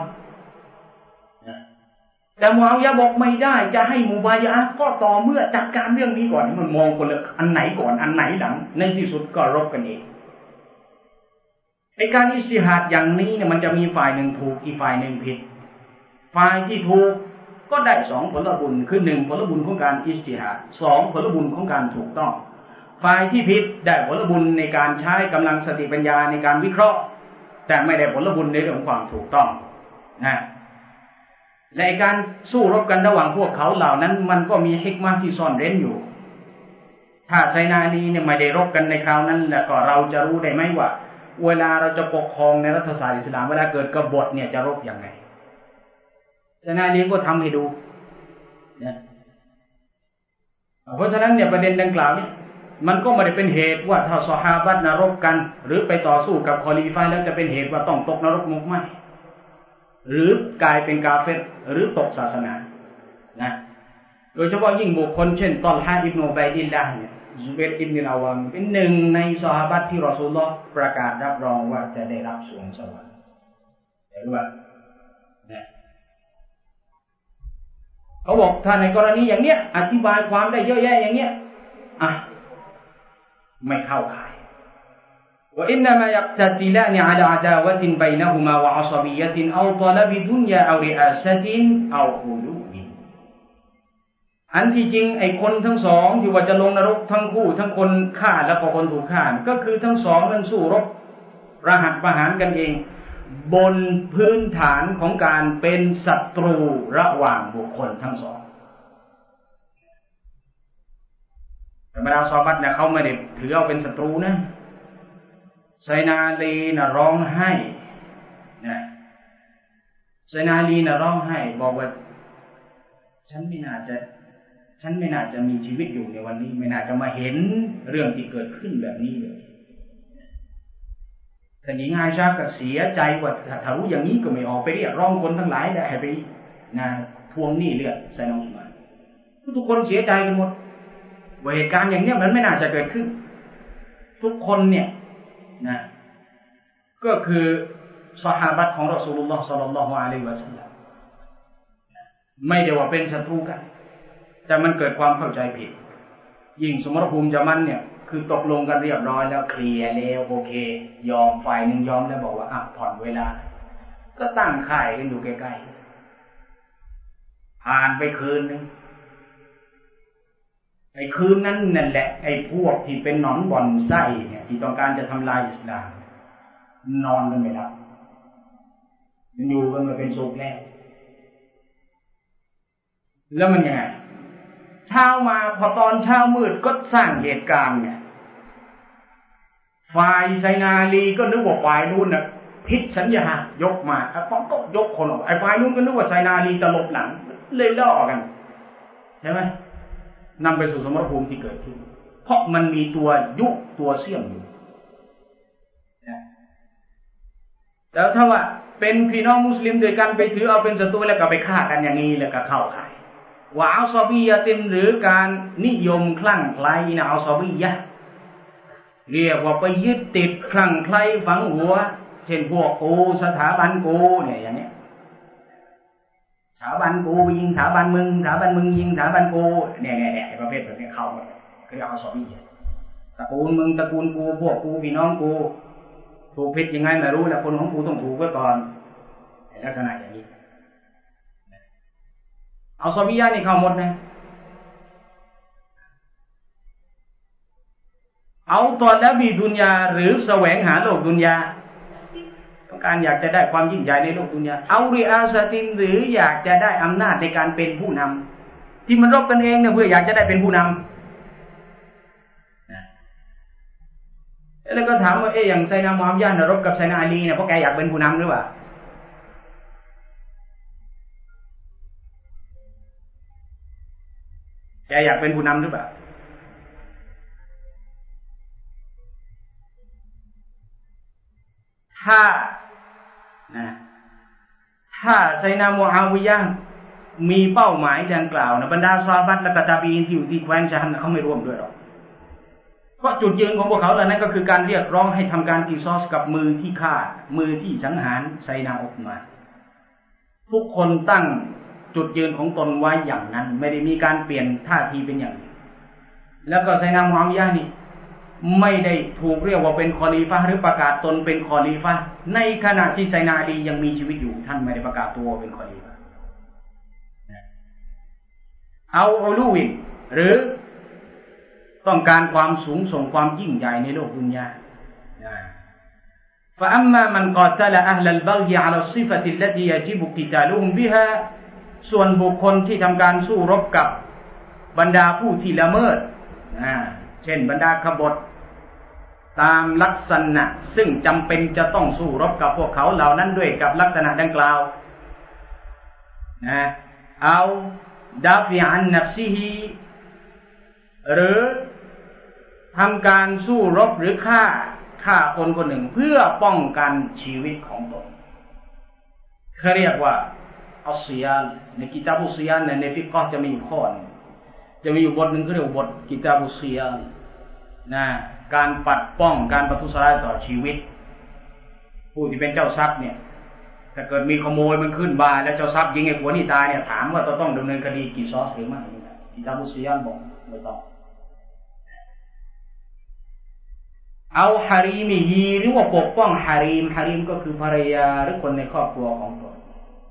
แต่มุอาวิยะห์บอกไม่ได้จะให้มุบายะห์ก็ต่อเมื่อจัดการเรื่องนี้ก่อนมันมองคนละอันไหนก่อนอันไหนหลังในที่สุดก็รบกันเองไอ้การอิจติฮาดอย่างนี้เนี่ยมันจะมีฝ่ายหนึ่งถูกอีกฝ่ายหนึ่งผิดฝ่ายที่ถูกก็ได้สองผลบุญคือหนึ่งผลบุญของการอิจติฮาดสองผลบุญของการถูกต้องฝ่ายที่ผิดได้ผลบุญในการใช้กำลังสติปัญญาในการวิเคราะห์แต่ไม่ได้ผลบุญในเรื่องของความถูกต้องนะและการสู้รบกันระหว่างพวกเขาเหล่านั้นมันก็มีฮิกมะห์ที่ซ่อนเร้นอยู่ถ้าไซนาอาลีเนี่ยไม่ได้รบกันในคราวนั้นแล้วก็เราจะรู้ได้ไหมว่าเวลาเราจะปกครองในรัฐศาสตร์อิสลามเวลาเกิดกบฏเนี่ยจะรบยังไงไซนาอาลีก็ทำให้ดูนะเพราะฉะนั้นเนี่ยประเด็นดังกล่าวนี้มันก็ไม่ได้เป็นเหตุว่าถ้าซอฮาบะห์นรกกันหรือไปต่อสู้กับคอลีฟะห์แล้วจะเป็นเหตุว่าต้องตกนรกมุกไม่หรือกลายเป็นกาเฟรหรือตกศาสนานะโดยเฉพาะยิ่งบุคคลเช่นตอลฮะอิบนุอุบัยดิลลาห์เนี่ยซุบัยร์อิบนุอัลอวามเป็นหนึ่งในซอฮาบะห์ที่รอซูลุลลอฮ์ประกาศรับรองว่าจะได้รับสวงสวรรค์เห็นว่าเนี่ยเขาบอกถ้าในกรณีอย่างเนี้ยอธิบายความได้เยอะแยะอย่างเนี้ยอ่ะไม่เข้าข่ายว่าอินนามะยักตะติลานิอะลาอะดาวะตินบัยนะฮุมา วะ อัศบิยะติน เอา ตอละบิดุนยา เอา ริอาซะติน เอา อุลูบินอันที่จริงไอ้คนทั้งสองที่ว่าจะลงนรกทั้งคู่ทั้งคนฆ่าและก็คนถูกฆ่าก็คือทั้งสองนั้นสู้รบประหัตประหารกันเองบนพื้นฐานของการเป็นศัตรูระหว่างบุคคลทั้งสองแต่บรรดาซอฮาบะห์เนี่ยเขาไม่ได้ถือเอาเป็นศัตรูนะไซนาลีน่ะร้องไห้นะไซนาลีน่ะร้องไห้บอกว่าฉันไม่น่าจะฉันไม่น่าจะมีชีวิตอยู่ในวันนี้ไม่น่าจะมาเห็นเรื่องที่เกิดขึ้นแบบนี้เลยแต่หญิงอาอิชะห์ก็เสียใจว่าถ้ารู้อย่างนี้ก็ไม่ออกไปเรียกร้องคนทั้งหลายได้ให้ไปนะทวงหนี้เลือดไซนาอุสมานทุกคนเสียใจกันหมดว่าเหตุการณ์อย่างนี้มันไม่น่าจะเกิดขึ้นทุกคนเนี่ยนะก็คือซอฮาบะห์ของรอซูลุลลอฮ์ ศ็อลลัลลอฮุอะลัยฮิวะซัลลัมไม่ได้ว่าเป็นศัตรูกันแต่มันเกิดความเข้าใจผิดยิ่งสมรภูมิยะมันเนี่ยคือตกลงกันเรียบร้อยแล้วเคลียร์แล้วโอเคยอมฝ่ายหนึ่งยอมแล้วบอกว่าอ่ะผ่อนเวลาก็ตั้งค่ายกันอยู่ใกล้ๆผ่านไปคืนนึงไอ้คืนนั้นนั่นแหละไอ้พวกที่เป็นหนอนบ่อนไส้เนี่ยที่ต้องการจะทำลายอิสลามนอนกันไม่หลับมันอยู่กันมาเป็นสุขแล้วแล้วมันยังไงเช้ามาพอตอนเช้ามืดก็สร้างเหตุการณ์เนี่ยฝ่ายไซนาลีก็นึกว่าฝ่ายนู้นน่ะผิดสัญญายกมาไอ้ป้องก็ยกคนออกไอ้ฝ่ายนู้นก็นึกว่าไซนาลีจะหลบหลังเลยล่อกันใช่ไหมนำไปสู่สมรภูมิที่เกิดขึ้นเพราะมันมีตัวยุตัวเสี่ยมอยู่แล้วถ้าว่าเป็นพี่น้องมุสลิมด้วยกันไปถือเอาเป็นศัตรูแล้วก็ไปฆ่ากันอย่างนี้แล้วก็เข้าข่ายวะอัศบียะตินหรือการนิยมคลั่งไคล้นะอัศบียะห์เรียกว่าไปยึดติดคลั่งไคล้ฝังหัวเช่นพวกกูสถาบันกูเนี่ยอย่างเนี้ยสถาบันกูยิงสถาบันมึงสถาบันมึงยิงสถาบันกูเนี่ยๆๆไอ้ประเภทแบบนี้เข้าหมดคืออัศบียะห์ตระกูลมึงตระกูลกูพวกกูพี่น้องกูถูกผิดยังไงไม่รู้แล้วคนของกูต้องถูกไว้ก่อนลักษณะอย่างนี้เอาซอบียะนี่เข้าหมดนะเอาตอนแล้วมีดุนยาหรือแสวงหาโลกดุนยาต้องการอยากจะได้ความยิ่งใหญ่ในโลกดุนยาเอาริอาซะตินหรืออยากจะได้อำนาจในการเป็นผู้นำที่มันรบกันเองเนี่ยเพื่ออยากจะได้เป็นผู้นำแล้วก็ถามว่าเอ๊ะอย่างไซนามุฮัมมัดเนี่ยรบกับไซนาอาลีเนี่ยเพราะแกอยากเป็นผู้นำหรือเปล่าแกอยากเป็นผู้นำหรือเปล่าถ้านะถ้าไซนามุอาวิยะห์มีเป้าหมายดังกล่าวนะบรรดาซอฮาบะห์และก็ตาบีอีนที่อยู่ที่แคว้นชะฮัมเขาไม่ร่วมด้วยหรอกเพราะจุดยืนของพวกเขาเหล่านั้นก็คือการเรียกร้องให้ทำการกิซอสกับมือที่ฆ่ามือที่สังหารไซนาอุสมานทุกคนตั้งจุดยืนของตนไว้อย่างนั้นไม่ได้มีการเปลี่ยนท่าทีเป็นอย่างนี้แล้วก็ไซนามุอาวิยะห์นี่ไม่ได้ถูกเรียกว่าเป็นคอลีฟะห์หรือประกาศตนเป็นคอลีฟะห์ในขณะที่ไซนาอาลียังมีชีวิตอยู่ท่านไม่ได้ประกาศตัวเป็นคอลีฟะห์เอาอูลูวินหรือต้องการความสูงส่งความยิ่งใหญ่ในโลกดุนยา فأما من قاتل أهل البغي على الصفة التي يجب قتالهم بها ส่วนบุคคลที่ทำการสู้รบกับบรรดาผู้ที่ละเมิดเช่นบรรดาขบฏตามลักษณะซึ่งจำเป็นจะต้องสู้รบกับพวกเขาเหล่านั้นด้วยกับลักษณะดังกล่าวนะเอาดาฟิอันนัฟซิฮีหรือทำการสู้รบหรือฆ่าฆ่าคนคนหนึ่งเพื่อป้องกันชีวิตของตนเขาเรียกว่าอัศยานในกิตาบุษยานในฟิกฮ์จะมีข้อจะมีอยู่บทหนึ่งเขาเรียกว่าบทกิตาบุษยานนะการปัดป้องการประทุษร้ายต่อชีวิตผู้ที่เป็นเจ้าทรัพย์เนี่ยถ้าเกิดมีขโมยมันขึ้นบ้านแล้วเจ้าทรัพย์ยิงไอ้ผัวนี่ตายเนี่ยถามว่าจะต้องดำเนินคดีกี่ซอสหรือไม่กิตาบุษยานบอกไม่ต้องเอาฮารีมิฮีหรือว่าปกป้องฮารีมฮารีมก็คือภรรยาหรือคนในครอบครัวของตน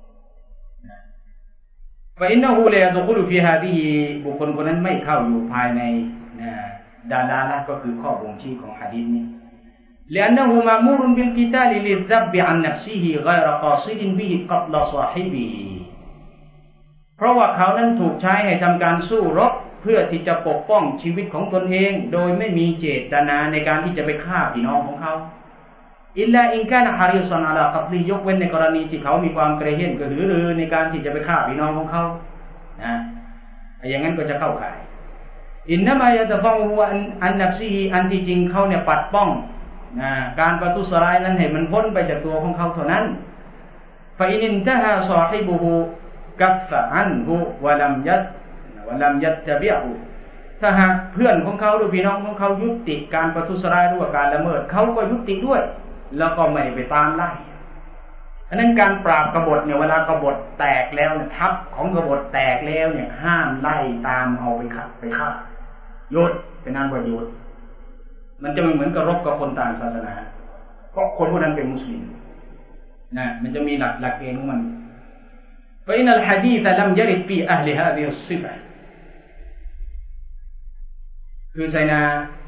فإنه لا يدخل في هذه บุคคลคนนั้นไม่เข้าอยู่ภายในดาลาละก็คือข้อบ่งชี้ของหะดีษนี้ لأنه مأمور بالقتال للذب عن نفسه غير قاصد به قتل صاحبه เพราะว่าเขานั้นถูกใช้ให้ทำการสู้รบเพื่อที่จะปกป้องชีวิตของตนเองโดยไม่มีเจตนาในการที่จะไปฆ่าพี่น้องของเขาอิลลาอินกานะฮาริซันอะลากัตลียกเว้นในกรณีที่เขามีความกระเหี้ยนกระหือรือในการที่จะไปฆ่าพี่น้องของเขานะอย่างนั้นก็จะเข้าข่ายอินนะมายะตะฟะอูอันอันนัฟซีฮีอันที่จริงเขาเนี่ยปัดป้องนะการประทุษร้ายนั้นให้มันพ้นไปจากตัวของเขาเท่านั้นฟะอินินตะฮาซอฮิบุฮูกัฟฟะอันฮูวะลัมยัตวะลัมยัตตะบิอูถ้าหากเพื่อนของเขาหรือพี่น้องของเขายุติการประทุษร้ายหรือว่าการละเมิดเขาก็ยุติด้วยแล้วก็ไม่ไปตามไล่อันนั้นการปราบกบฏเนี่ยเวลากบฏแตกแล้วเนี่ยทัพของกบฏแตกแล้วเนี่ยห้ามไล่ตามเอาไปฆ่าไปฆ่าหยุดเป็นนั้นว่าหยุดมันจะไม่เหมือนกับรบกับคนต่างศาสนาเพราะคนพวกนั้นเป็นมุสลิมนะมันจะมีหลักหลักเกณฑ์ของมันفإن الحديث لم يرد في أهل هذه الصفة คือไซนา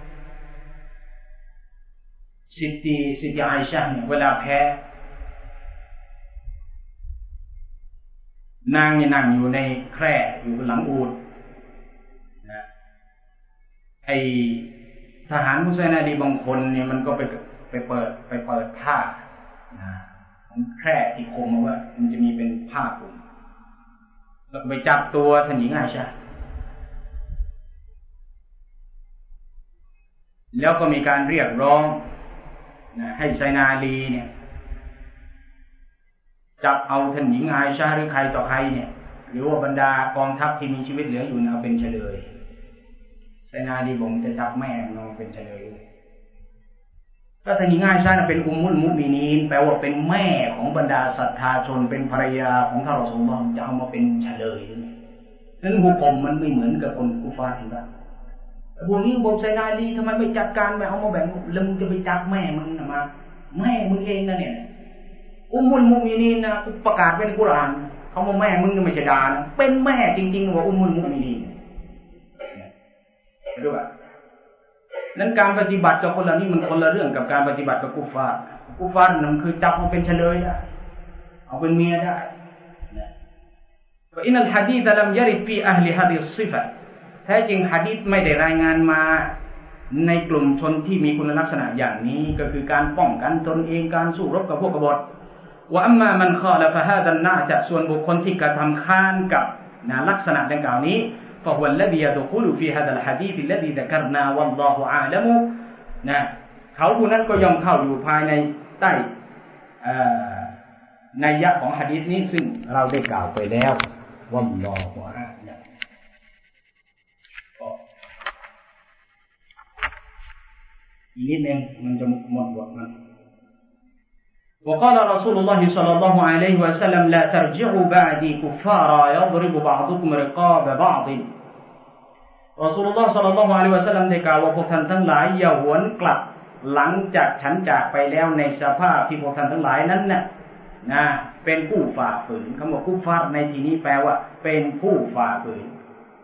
สิทธิสิทธิอาอิชะห์เนี่ยเวลาแพ้นางเนี่ยนั่งอยู่ในแคร่อยู่บนหลังอูฐนะไอทหารมุสลิมดีบางคนเนี่ยมันก็ไปไปเปิดไปเปิดผ้านะของแคร่ที่คลุมเอาไว้มันจะมีเป็นผ้าคลุมแล้วก็ไปจับตัวท่านหญิงอาอิชะห์แล้วก็มีการเรียกร้องนะให้ไซนาลีเนี่ยจับเอาท่านหญิงอาอิชะห์หรือใครต่อใครเนี่ยหรือว่าบรรดากองทัพที่มีชีวิตเหลืออยู่เอาเป็นเฉลยไซนาลีบอกจะจับแม่น้องเป็นเฉลยก็ท่านหญิงอาอิชะห์เป็นอุมมุลมุมินีนแปลว่าเป็นแม่ของบรรดาศรัทธาชนเป็นภรรยาของท่านรอซูลุลลอฮ์จะเอามาเป็นเฉลยนั้นหุกมมันไม่เหมือนกับคนกุฟาร์ที่บ้านพวกนี้บอกไซนาลีทำไมไม่จัดการไม่เอามาแบ่งแล้วมึงจะไปจับแม่มึงนะมาแม่มึงเองนะเนี่ยอุมมุลมุมินีนนะประกาศเป็นกุรอานเขาบอกแม่มึงไม่ใช่ด่านะเป็นแม่จริงๆว่าอุมมุลมุมินีนรู้ป่ะนั้นการปฏิบัติกับคนเหล่านี้มันคนละเรื่องกับการปฏิบัติกับกุฟาร์กุฟาร์นั่นคือจับมาเป็นเฉลยได้เอาเป็นเมียได้นะว่าอินัลฮะดีษลัมยะริดฟีอะห์ลิฮะดิศซิฟะห์แท้จริงหะดีษไม่ได้รายงานมาในกลุ่มชนที่มีคุณลักษณะอย่างนี้ก็คือการป้องกันตนเองการสู้รบกับพวกกบฏว่าอัมมามันคอละฟะฮาดันนะจะส่วนบุคคลที่กระทำค้านกับนะลักษณะดังกล่าวนี้ฟะฮุวัลลซียะดุคุลุฟีฮาดัลฮะดีษอัลลซีซะกัรนาวัลลอฮุอาละมุนะเขาผู้นั้นก็ย่อมเข้าอยู่ภายในใต้เอ่อนัยยะของหะดีษนี้ซึ่งเราได้กล่าวไปแล้ววัลลอฮุอาละมอีกนิดนึงมันจะหมดบทมัน وقال رسول الله صلى الله عليه وسلم لا ترجعوا بعدي كفارا يضرب بعضكم رقاب بعض รอซูลุลลอฮ์ศ็อลลัลลอฮุอะลัยฮิวะซัลลัมได้กล่าวว่าพวกท่านทั้งหลายอย่าหวนกลับหลังจากฉันจากไปแล้วในสภาพที่พวกท่านทั้งหลายนั้นน่ะนะเป็นผู้ฝ่าฝืนคำว่ากุฟาร์ในที่นี้แปลว่าเป็นผู้ฝ่าฝืน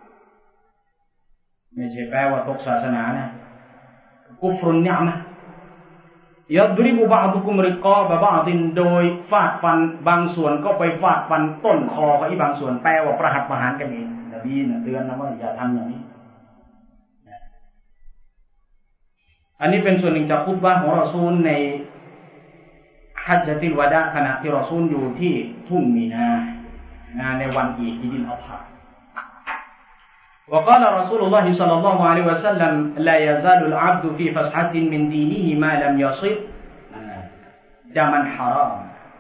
ไม่ใช่แปลว่าตกศาสนานะกุฟรุนนิอ์มะห์ยัดริบุบะอ์ดุกุมริกอบะบะอ์ดินโดยฟาดฟันบางส่วนก็ไปฟาดฟันต้นคอของอีกบางส่วนแปลว่าประหัตประหารกันเองนบีน่ะเตือนนะว่าอย่าทำอย่างนี้อันนี้เป็นส่วนหนึ่งจากคุตบะห์ของรอซูลในฮัจญะตุลวะดาขณะที่รอซูลอยู่ที่ทุ่งมีนาในวันอีดอิดอัลอัฎฮา وقال رسول الله صلى الله عليه وسلم لا يزال العبد في فسحة من دينه ما لم يصب دما حرام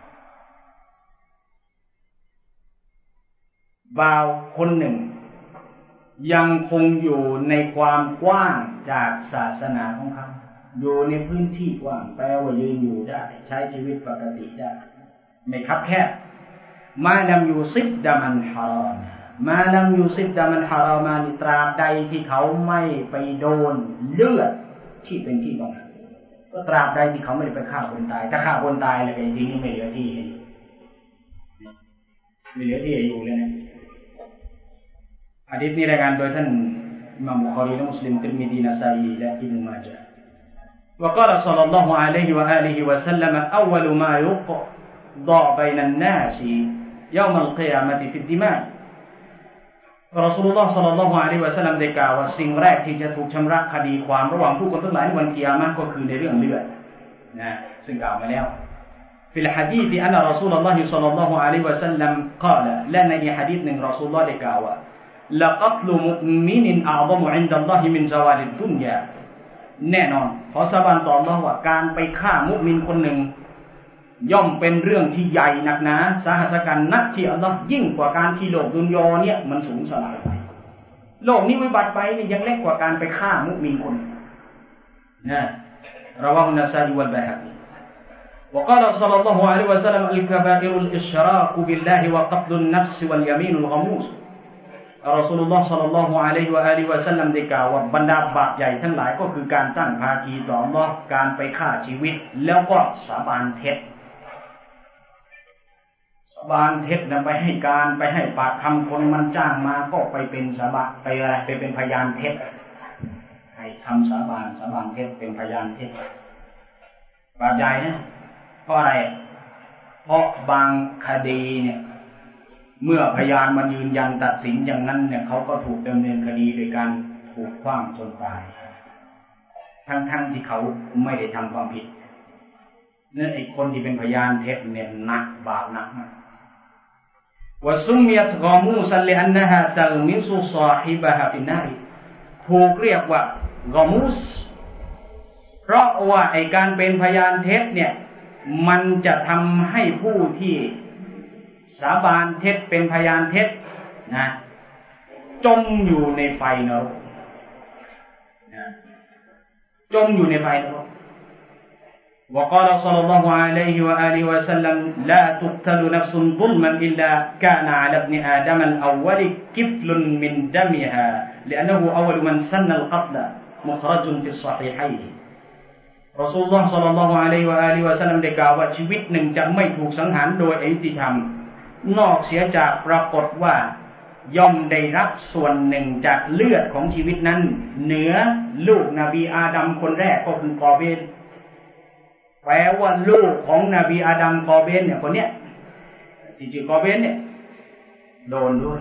บ่าวคนหนึ่งยังคงอยู่ในความกว้างจากศาสนาของเขาอยู่ในพื้นที่กว้างแปลว่ายืนอยู่ได้ใช้ชีวิตปกติได้ไม่คับแคบมาลัมยูซิบดะมันฮารอมมาลัมยูซิบดะมันฮารอมานิตราบใดที่เขาไม่ไปโดนเลือดที่เป็นที่ต้องการก็ตราบใดที่เขาไม่ได้ไปฆ่าคนตายถ้าฆ่าคนตายแล้วไอ้ทีนี้ไม่เหลือที่ไม่เหลือที่อยู่เลยนะหะดีษนี้รายงานโดยท่านอิหม่ามบุคอรีและมุสลิมติรมิซีนะซาอีและอิบนุมาญะห์ وقال صلى الله عليه وآله وسلم أول ما يقضى بين الناس يوم القيامة في الدماء รอซูลุลลอฮ์ศ็อลลัลลอฮุอะลัยฮิวะซัลลัมได้กล่าวว่าสิ่งแรกที่จะถูกชำระคดีความระหว่างผู้คนทั้งหลายในวันกิยามะห์ก็คือในเรื่องเลือดนะซึ่งกล่าวมาแล้วفي الحديث أن رسول الله صلى الله عليه وسلم قال และในหะดีษหนึ่งรอซูลุลลอฮ์ได้กล่าวว่า لقتل مؤمن أعظم عند الله من زوال الدنيا แน่นอนขอสาบานต่ออัลเลาะห์ว่าการไปฆ่ามุมินคนหนึ่งย่อมเป็นเรื่องที่ใหญ่หนักหนาสาหัสกันนักที่อัลเลาะห์ยิ่งกว่าการที่โลกดุนยาเนี่ยมันสูญสลายไปโลกนี้วิบัติไปนี่ยังเล็กกว่าการไปฆ่ามุมินคนนะราวะฮุนนะซาอีวัลบะฮะกี وقال صلى الله عليه وسلم الكبائر الإشراك بالله وقتل النفس واليمين الغموس รอซูลุลลอฮ์ศ็อลลัลลอฮุอะลัยฮิวะอาลิฮิวะซัลลัมได้กล่าวว่าบรรดาบาปใหญ่ทั้งหลายก็คือการตั้งภาคีต่ออัลเลาะห์การไปฆ่าชีวิตแล้วก็สาบานเท็จสาบานเท็จนำไปให้การไปให้ปากคำคนมันจ้างมาก็ไปเป็นสาบานไปอะไรไปเป็นพยานเท็จให้ทำสาบานสาบานเท็จเป็นพยานเท็จบาปใหญ่นะเพราะอะไรเพราะบางคดีเนี่ยเมื่อพยานมายืนยันตัดสินอย่างนั้นเนี่ยเขาก็ถูกดำเนินคดีโดยการถูกขว้างจนตายทั้งๆที่เขาไม่ได้ทำความผิดนั่นไอ้คนที่เป็นพยานเท็จเนี่ยหนักบาปหนักมากว่าซุมมิยัตกอมูซัลลิอันนะฮะตัลมิซุซอฮิบะฮะฟินนาริถูกเรียกว่ากอมูสเพราะว่าไอ้การเป็นพยานเท็จเนี่ยมันจะทำให้ผู้ที่สาบานเท็จเป็นพยานเท็จนะจมอยู่ในไฟนรกนะจมอยู่ในไฟนรก وقال صلى الله عليه وآله وسلم لا تقتل نفس ظلما إلا كان على ابن آدم الأول كفل من دمها لأنه أول من سن القتل مخرج في الصحيحينรอซูลุลลอฮ์ ศ็อลลัลลอฮุอะลัยฮิวะอาลิฮิวะซัลลัมได้กล่าวว่าชีวิตหนึ่งจะไม่ถูกสังหารโดยอยุติธรรมนอกเสียจากปรากฏว่าย่อมได้รับส่วนหนึ่งจากเลือดของชีวิตนั้นเหนือลูกนบีอาดัมคนแรกก็คือกอเบลแปลว่าลูกของนบีอาดัมกอเบลเนี่ยคนเนี้ยที่ชื่อกอเบลเนี่ยโดนด้วย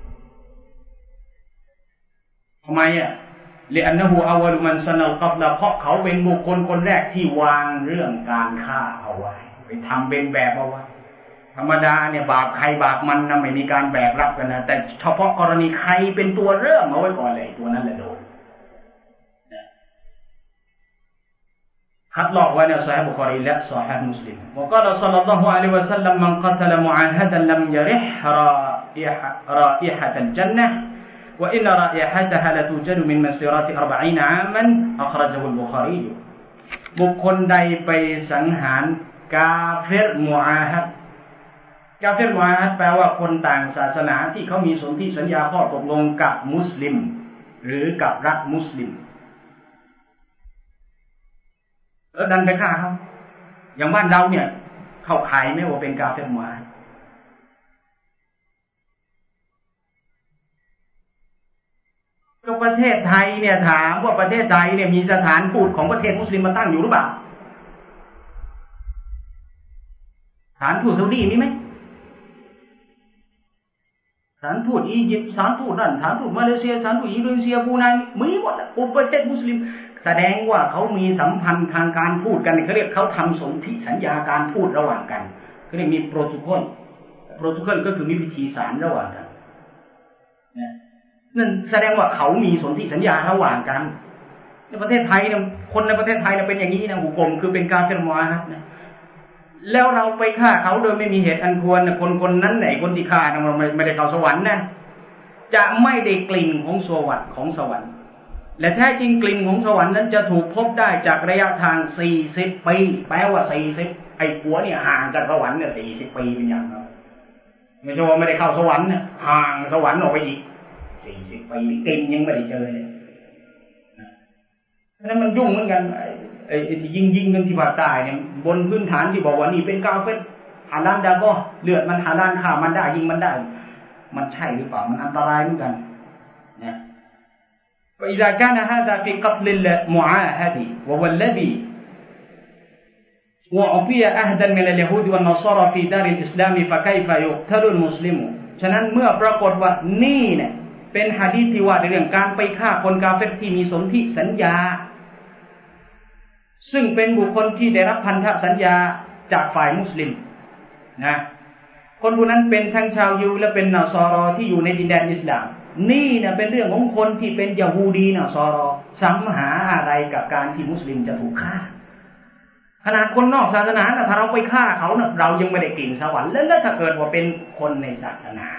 ทำไมอ่ะلأنه أول من سن القتل เพราะเขาเป็นบุคคลคนแรกที่วางเรื่องการฆ่าเอาไว้ไปทำเป็นแบบเอาไว้ธรรมดาเนี่ยบาปใครบาปมันนะไม่มีการแบกรับกันนะแต่เฉพาะกรณีใครเป็นตัวเริ่มเอาไว้ก่อนเลยตัวนั้นแหละโดนคัดลอกไว้ในซอฮีฮ์บุคอรีและซอฮีฮ์มุสลิม وقال صلى الله عليه وسلم من قتل معاهدا لم يرح رائحة الجنة وإن رائحتها لتوجد من مسيرات أربعين عاما أخرجه البخاري บุคคลใดไปสังหารกาเฟรมุอาฮัดกาเฟรมุอาฮัดแปลว่าคนต่างศาสนาที่เขามีสนธิสัญญาข้อตกลงกับมุสลิมหรือกับรัฐมุสลิมแล้วดันไปฆ่าเขาอย่างบ้านเราเนี่ยเข้าข่ายไม่ว่าเป็นกาเฟรมุอาฮัดก็ประเทศไทยเนี่ยถามว่าประเทศไทยเนี่ยมีสถานทูตของประเทศมุสลิมมาตั้งอยู่หรือเปล่าสถานทูตซาอุดีมีไหมสถานทูตอียิปต์สถานทูตนั่นสถานทูตมาเลเซียสถานทูตอินโดนีเซียบรูไนมีหมดอุปประเทศมุสลิมแสดงว่าเขามีสัมพันธ์ทางการทูตกันเขาเรียกเขาทำสนธิสัญญาการทูตระหว่างกันเขาเรียกมีโปรโตคอลโปรโตคอลก็คือมีวิธีสารระหว่างกันนะนั่นแสดงว่าเขามีสนธิสัญญาระหว่างกันในประเทศไทยเนี่ยคนในประเทศไทยเนี่ยเป็นอย่างนี้นะหุกมคือเป็นกาเฟรมุอาฮัดนะแล้วเราไปฆ่าเขาโดยไม่มีเหตุอันควรนะคนคนนั้นไหนคนที่ฆ่าเราไม่ได้เข้าสวรรค์นะจะไม่ได้กลิ่นของสวรรค์ของสวรรค์และแท้จริงกลิ่นของสวรรค์นั้นจะถูกพบได้จากระยะทางสี่สิบปีแปลว่าสี่สิบไอ้ผัวเนี่ยห่างจากสวรรค์เนี่ยสี่สิบปีเป็นอย่างไรไม่ใช่ว่าไม่ได้เข้าสวรรค์นะห่างสวรรค์ออกไปอีกสี่สิบปีกลิ่นยังไม่ได้เจอเลยเพราะนั้นมันยุ่งเหมือนกันไอ้ที่ยิงยิงกันที่ภาคใต้เนี่ยบนพื้นฐานที่บอกว่านี่เป็นกาเฟรฮาลาลดาก็เลือดมันฮาลาลฆ่ามันได้ยิงมันได้มันใช่หรือเปล่ามันอันตรายเหมือนกันนะفإذا كان هذا في قتل المعاهد وهو الذي وأعطي عهدا من اليهود والنصارى في دار الإسلام فكيف يقتل المسلم ฉะนั้นเมื่อปรากฏว่านี่เนี่ยเป็นหะดีษที่ว่าในเรื่องการไปฆ่าคนกาเฟรที่มีสนธิสัญญาซึ่งเป็นบุคคลที่ได้รับพันธสัญญาจากฝ่ายมุสลิมนะคนผู้นั้นเป็นทั้งชาวยิวและเป็นนอสอรอที่อยู่ในดินแดนอิสลามนี่นะเป็นเรื่องของคนที่เป็นยะฮูดีนอสอรอสัมหาอะไรกับการที่มุสลิมจะถูกฆ่าขนาดคนนอกศาสนาน่ะถ้าเราไปฆ่าเขาน่ะเรายังไม่ได้กลิ่นสวรรค์แล้วถ้าเกิดว่าเป็นคนในศาสนา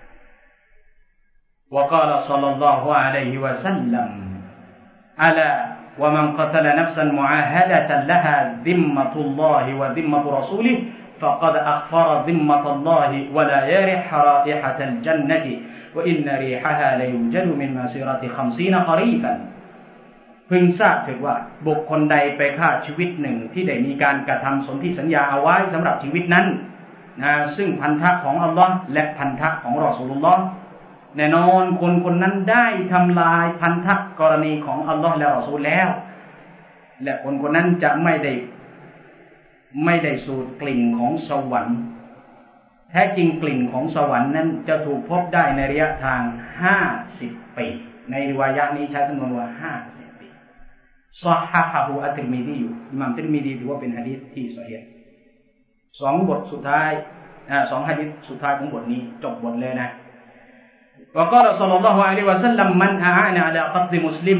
وقال صلى الله عليه وسلم ألا ومن قتل نفسا معاهدة لها ذمة الله وذمة رسوله فقد أخفر ذمة الله ولا يرح رائحة الجنة وإن ريحها ليوجد من مسيرة خمسين خريفا พึงทราบเถิดว่าบุคคลใดไปฆ่าชีวิตหนึ่งที่ได้มีการกระทำสนธิสัญญาเอาไว้สำหรับชีวิตนั้นนะซึ่งพันธะของอัลลอฮ์และพันธะของรอซูลุลลอฮ์แน่นอนคนคนนั้นได้ทำลายพันธะกรณีของอัลลอฮ์และรอซูลแล้วและคนคนนั้นจะไม่ได้ไม่ได้สูดกลิ่นของสวรรค์แท้จริงกลิ่นของสวรรค์นั้นจะถูกพบได้ในระยะทางห้าสิบปีในริวายะห์นี้ใช้จำนวนว่าห้าสิบปีซอฮะฮะฮูอัตติรมิซีอิหม่ามติรมิซีถือว่าเป็นหะดีษที่ซอฮีฮ์สองบทสุดท้ายอ่าสองหะดีษสุดท้ายของบทนี้จบบทเลยนะوقال صلى الله عليه وسلم من أعان على قتل مسلم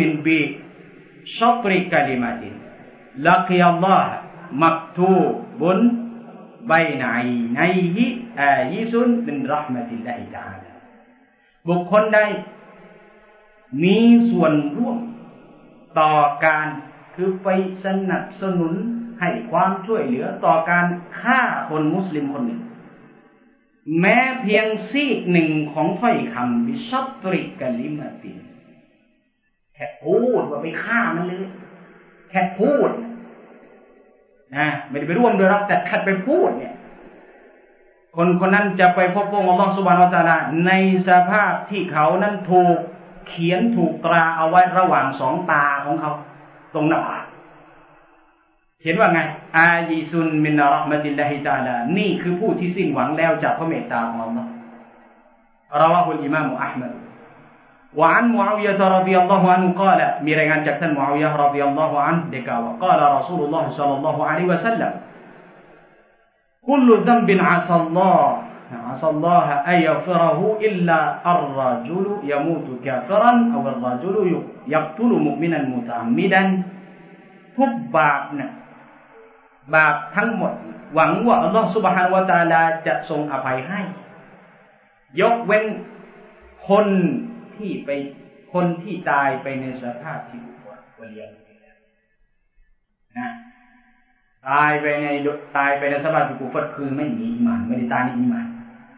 بشطر كلمة لقي الله مكتوب بين عينيه آيس من رحمة الله تعالى บุคคลใดมีส่วนร่วมต่อการคือไปสนับสนุนให้ความช่วยเหลือต่อการฆ่าคนมุสลิมคนหนึ่งแม้เพียงซีกหนึ่งของถ้อยคำบิชัตริกะลิมะตินแค่พูดว่าไปฆ่ามันเลยแค่พูดนะไม่ได้ไปร่วมด้วยหรอกแต่แค่ไปพูดเนี่ยคนคนนั้นจะไปพบพระองค์อัลเลาะห์ซุบฮานะฮูวะตะอาลาในสภาพที่เขานั้นถูกเขียนถูกตราเอาไว้ระหว่างสองตาของเขาตรงหน้าผากเขียนว่าไงอายิซุนมินเราะห์มะติลลาฮิตะอาลานี่คือผู้ที่สิ้นหวังแล้วจากพระเมตตาของอัลเลาะห์รอวะฮุลอิมามอัลมัดวะอันมุอาวิยะฮ์รอฎิยัลลอฮุอันฮุกล่าวมีรายงานจากท่านมุอาวิยะฮ์รอฎิยัลลอฮุอันฮุได้กล่าวว่ากล่าวรอซูลุลลอฮ์ศ็อลลัลลอฮุอะลัยฮิวะซัลลัมกุลลุซัมบินอะซัลลอฮ์อะซัลลอฮะอัยยัฆฟิเราะฮูอิลลาอัรรอจุลยะมูตุกาฟิรันเอาอัรรอจุลยักตุลมุมินันมุตะอัมมิดันทุกบาปน่ะบาปทั้งหมดหวังว่าอัลลอฮฺซุบฮานะฮูวะตะอาลาจะทรงอภัยให้ยกเว้นคนที่ไปคนที่ตายไปในสภาพที่กุฟรวะลียะบิลลาฮ์นะตายไปในตายไปในสภาพที่กุฟรคือไม่มีอีหม่านไม่ได้ตายในอีหม่าน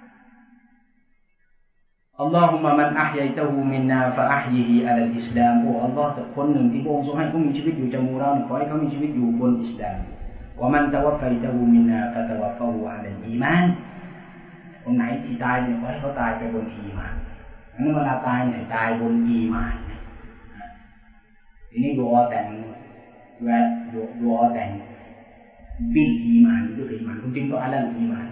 อัลลอฮุมะมันอะฮยัยตะฮูมินนาฟะอะฮยิฮิอะลัลอิสลามโอ้อัลลอฮ์แต่คนหนึ่งที่พระองค์ทรงให้เขามีชีวิตอยู่จากหมู่เราเนี่ยขอให้เขามีชีวิตอยู่บนอิสลามว่ามันตะวัฟฟัยตะฮูมินนาฟะตะวัฟฟะฮูอะลัลอีมานคนไหนที่ตายเนี่ยขอให้เขาตายไปบนอีมานอันนั้นเวลาตายเนี่ยตายบนอีมานทีนี้ดูอแต่งแวะดูดูอแต่งบิลอีมานด้วยอีมานคุณจริงก็อะลัลอีมาน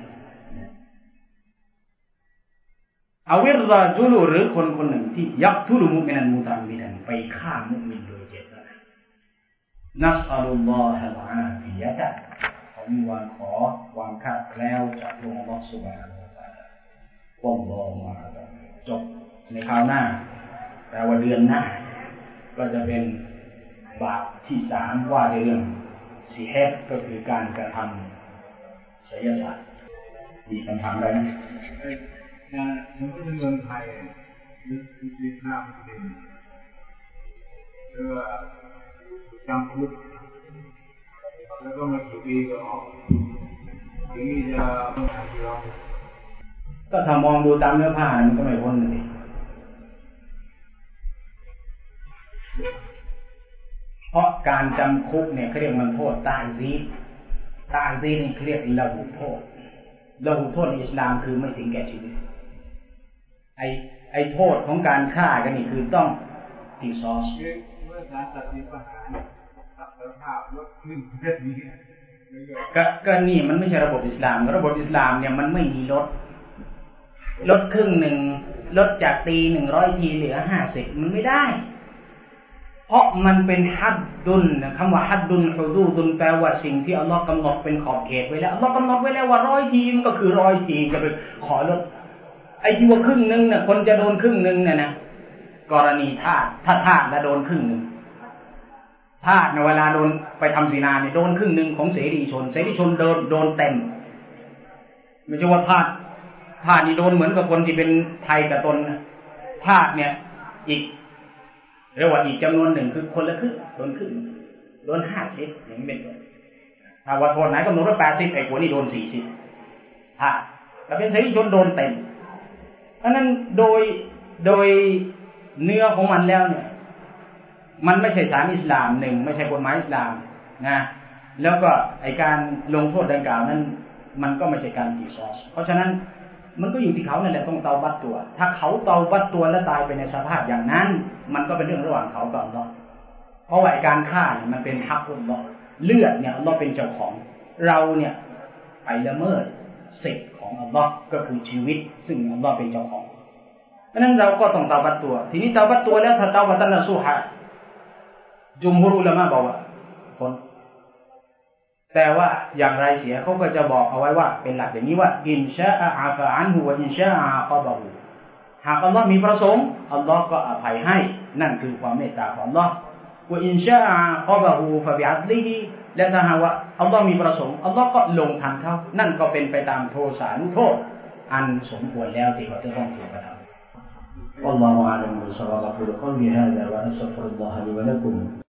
อาวิรรอจุลหรือคนคนหนึ่งที่ยักตุลมุมินันมุตะอัมมิดันไปฆ่ามุมินโดยเจตนานัสอัลลอฮะอัลอาฟิยะตะขอมีวางขอวางคาดแล้วจากพระองค์อัลเลาะห์ซุบฮานะฮูวะตะอาลาวัลลอฮุอะลัมจบในคราวหน้าแต่ว่าเดือนหน้าก็จะเป็นบาปที่สามว่าในเรื่องสีเฮดก็คือการกระทำไสยศาสตร์มีคำถามอะไรนะงานมันก็เป็นเมืองไทยนึกถึงสิบห้าปีเพื่อจำคุกแล้วก็มากี่ปีก็ออกทีนี้จะต้องหาที่รองก็ถ้ามองดูตามเนื้อผ้ามันก็ไม่พ้นเลยเพราะการจำคุกเนี่ยเขาเรียกมันโทษตาซีดตาซีดนี่เขาเรียกละหุโทษละหุโทษในอิสลามคือไม่ถึงแก่ชีวิตไอไอโทษของการฆ่ากันนี่คือต้องติซอสเมื่อศาลตัดสินประหารตัดสภาพลดขึ้นเรื่องนี้ก็ก็นี่มันไม่ใช่ระบบอิสลามระบบอิสลามเนี่ยมันไม่มีลดลดครึ่งหนึ่งลดจากตีหนึ่งร้อยทีเหลือห้าสิบมันไม่ได้เพราะมันเป็นฮัดดุลคำว่าฮัดดุลฮุดูดุลแปลว่าสิ่งที่อัลลอฮ์กำหนดเป็นขอบเขตไว้แล้วอัลลอฮ์กำหนดไว้แล้วว่าร้อยทีมันก็คือร้อยทีจะไปขอลดไอ้ที่ว่าครึ่งนึงเนี่ยคนจะโดนครึ่งนึงเนี่ยนะกรณีทาสถ้าทาสแล้วโดนครึ่งนึงทาสในเวลาโดนไปทำศีนาเนี่ยโดนครึ่งนึงของเสรีชนเสรีชนโดนโดนเต็มไม่ใช่ว่าทาสทาสนี่โดนเหมือนกับคนที่เป็นไทยกับตนทาสเนี่ยอีกเรียกว่าอีกจำนวนหนึ่งคือคนละครึ่งโดนครึ่งโดนห้าสิบอย่างนี้เป็นต้นถ้าว่าโทษไหนกำหนดว่าแปดสิบไอ้คนนี่โดนสี่สิบถ้าแต่เป็นเสรีชนโดนเต็มเพราะนั้นโดยโดยเนื้อของมันแล้วเนี่ยมันไม่ใช่ศาลอิสลามหนึ่งไม่ใช่กฎหมายอิสลามนะแล้วก็ไอ้การลงโทษดังกล่าวนั้นมันก็ไม่ใช่การกิซอสเพราะฉะนั้นมันก็อยู่ที่เขานั่นแหละต้องเตาบัตตัวถ้าเขาเตาบัตตัวแล้วตายไปในสภาพอย่างนั้นมันก็เป็นเรื่องระหว่างเขากับอัลเลาะห์เพราะว่าการฆ่าเนี่ยมันเป็นฮักอัลเลาะห์เลือดเนี่ยอัลเลาะห์เป็นเจ้าของเราเนี่ยไปละเมิดสิทธิ์ของอัลเลาะห์ก็คือชีวิตซึ่งอัลเลาะห์เป็นเจ้าของเพราะนั้นเราก็ต้องเตาบัตตัวทีนี้เตาบัตตัวแล้วถ้าเตาบัตตันนะซูฮะจุมฮุรอุลามะบอกว่าคนแต่ว่าอย่างไรเสียเขาก็จะบอกเอาไว้ว่าเป็นหลักอย่างนี้ว่าอินชาอะอาฟะอันฮุวะอินชาอะอักบะฮุหากอัลเลาะห์มีประสงค์อัลเลาะห์ก็อภัยให้นั่นคือความเมตตาของอัลเลาะห์วะอินชาอะอักบะฮุฟะบิอัดลิฮิและถ้าหากว่าอัลเลาะห์มีประสงค์อัลเลาะห์ก็ลงทันเขานั่นก็เป็นไปตามโทษานุโทษอันสมควรแล้วที่เขาจะต้องถูกกระทำ والله أعلم بالصواب أقول قولي هذا وأستغفر الله لي ولكم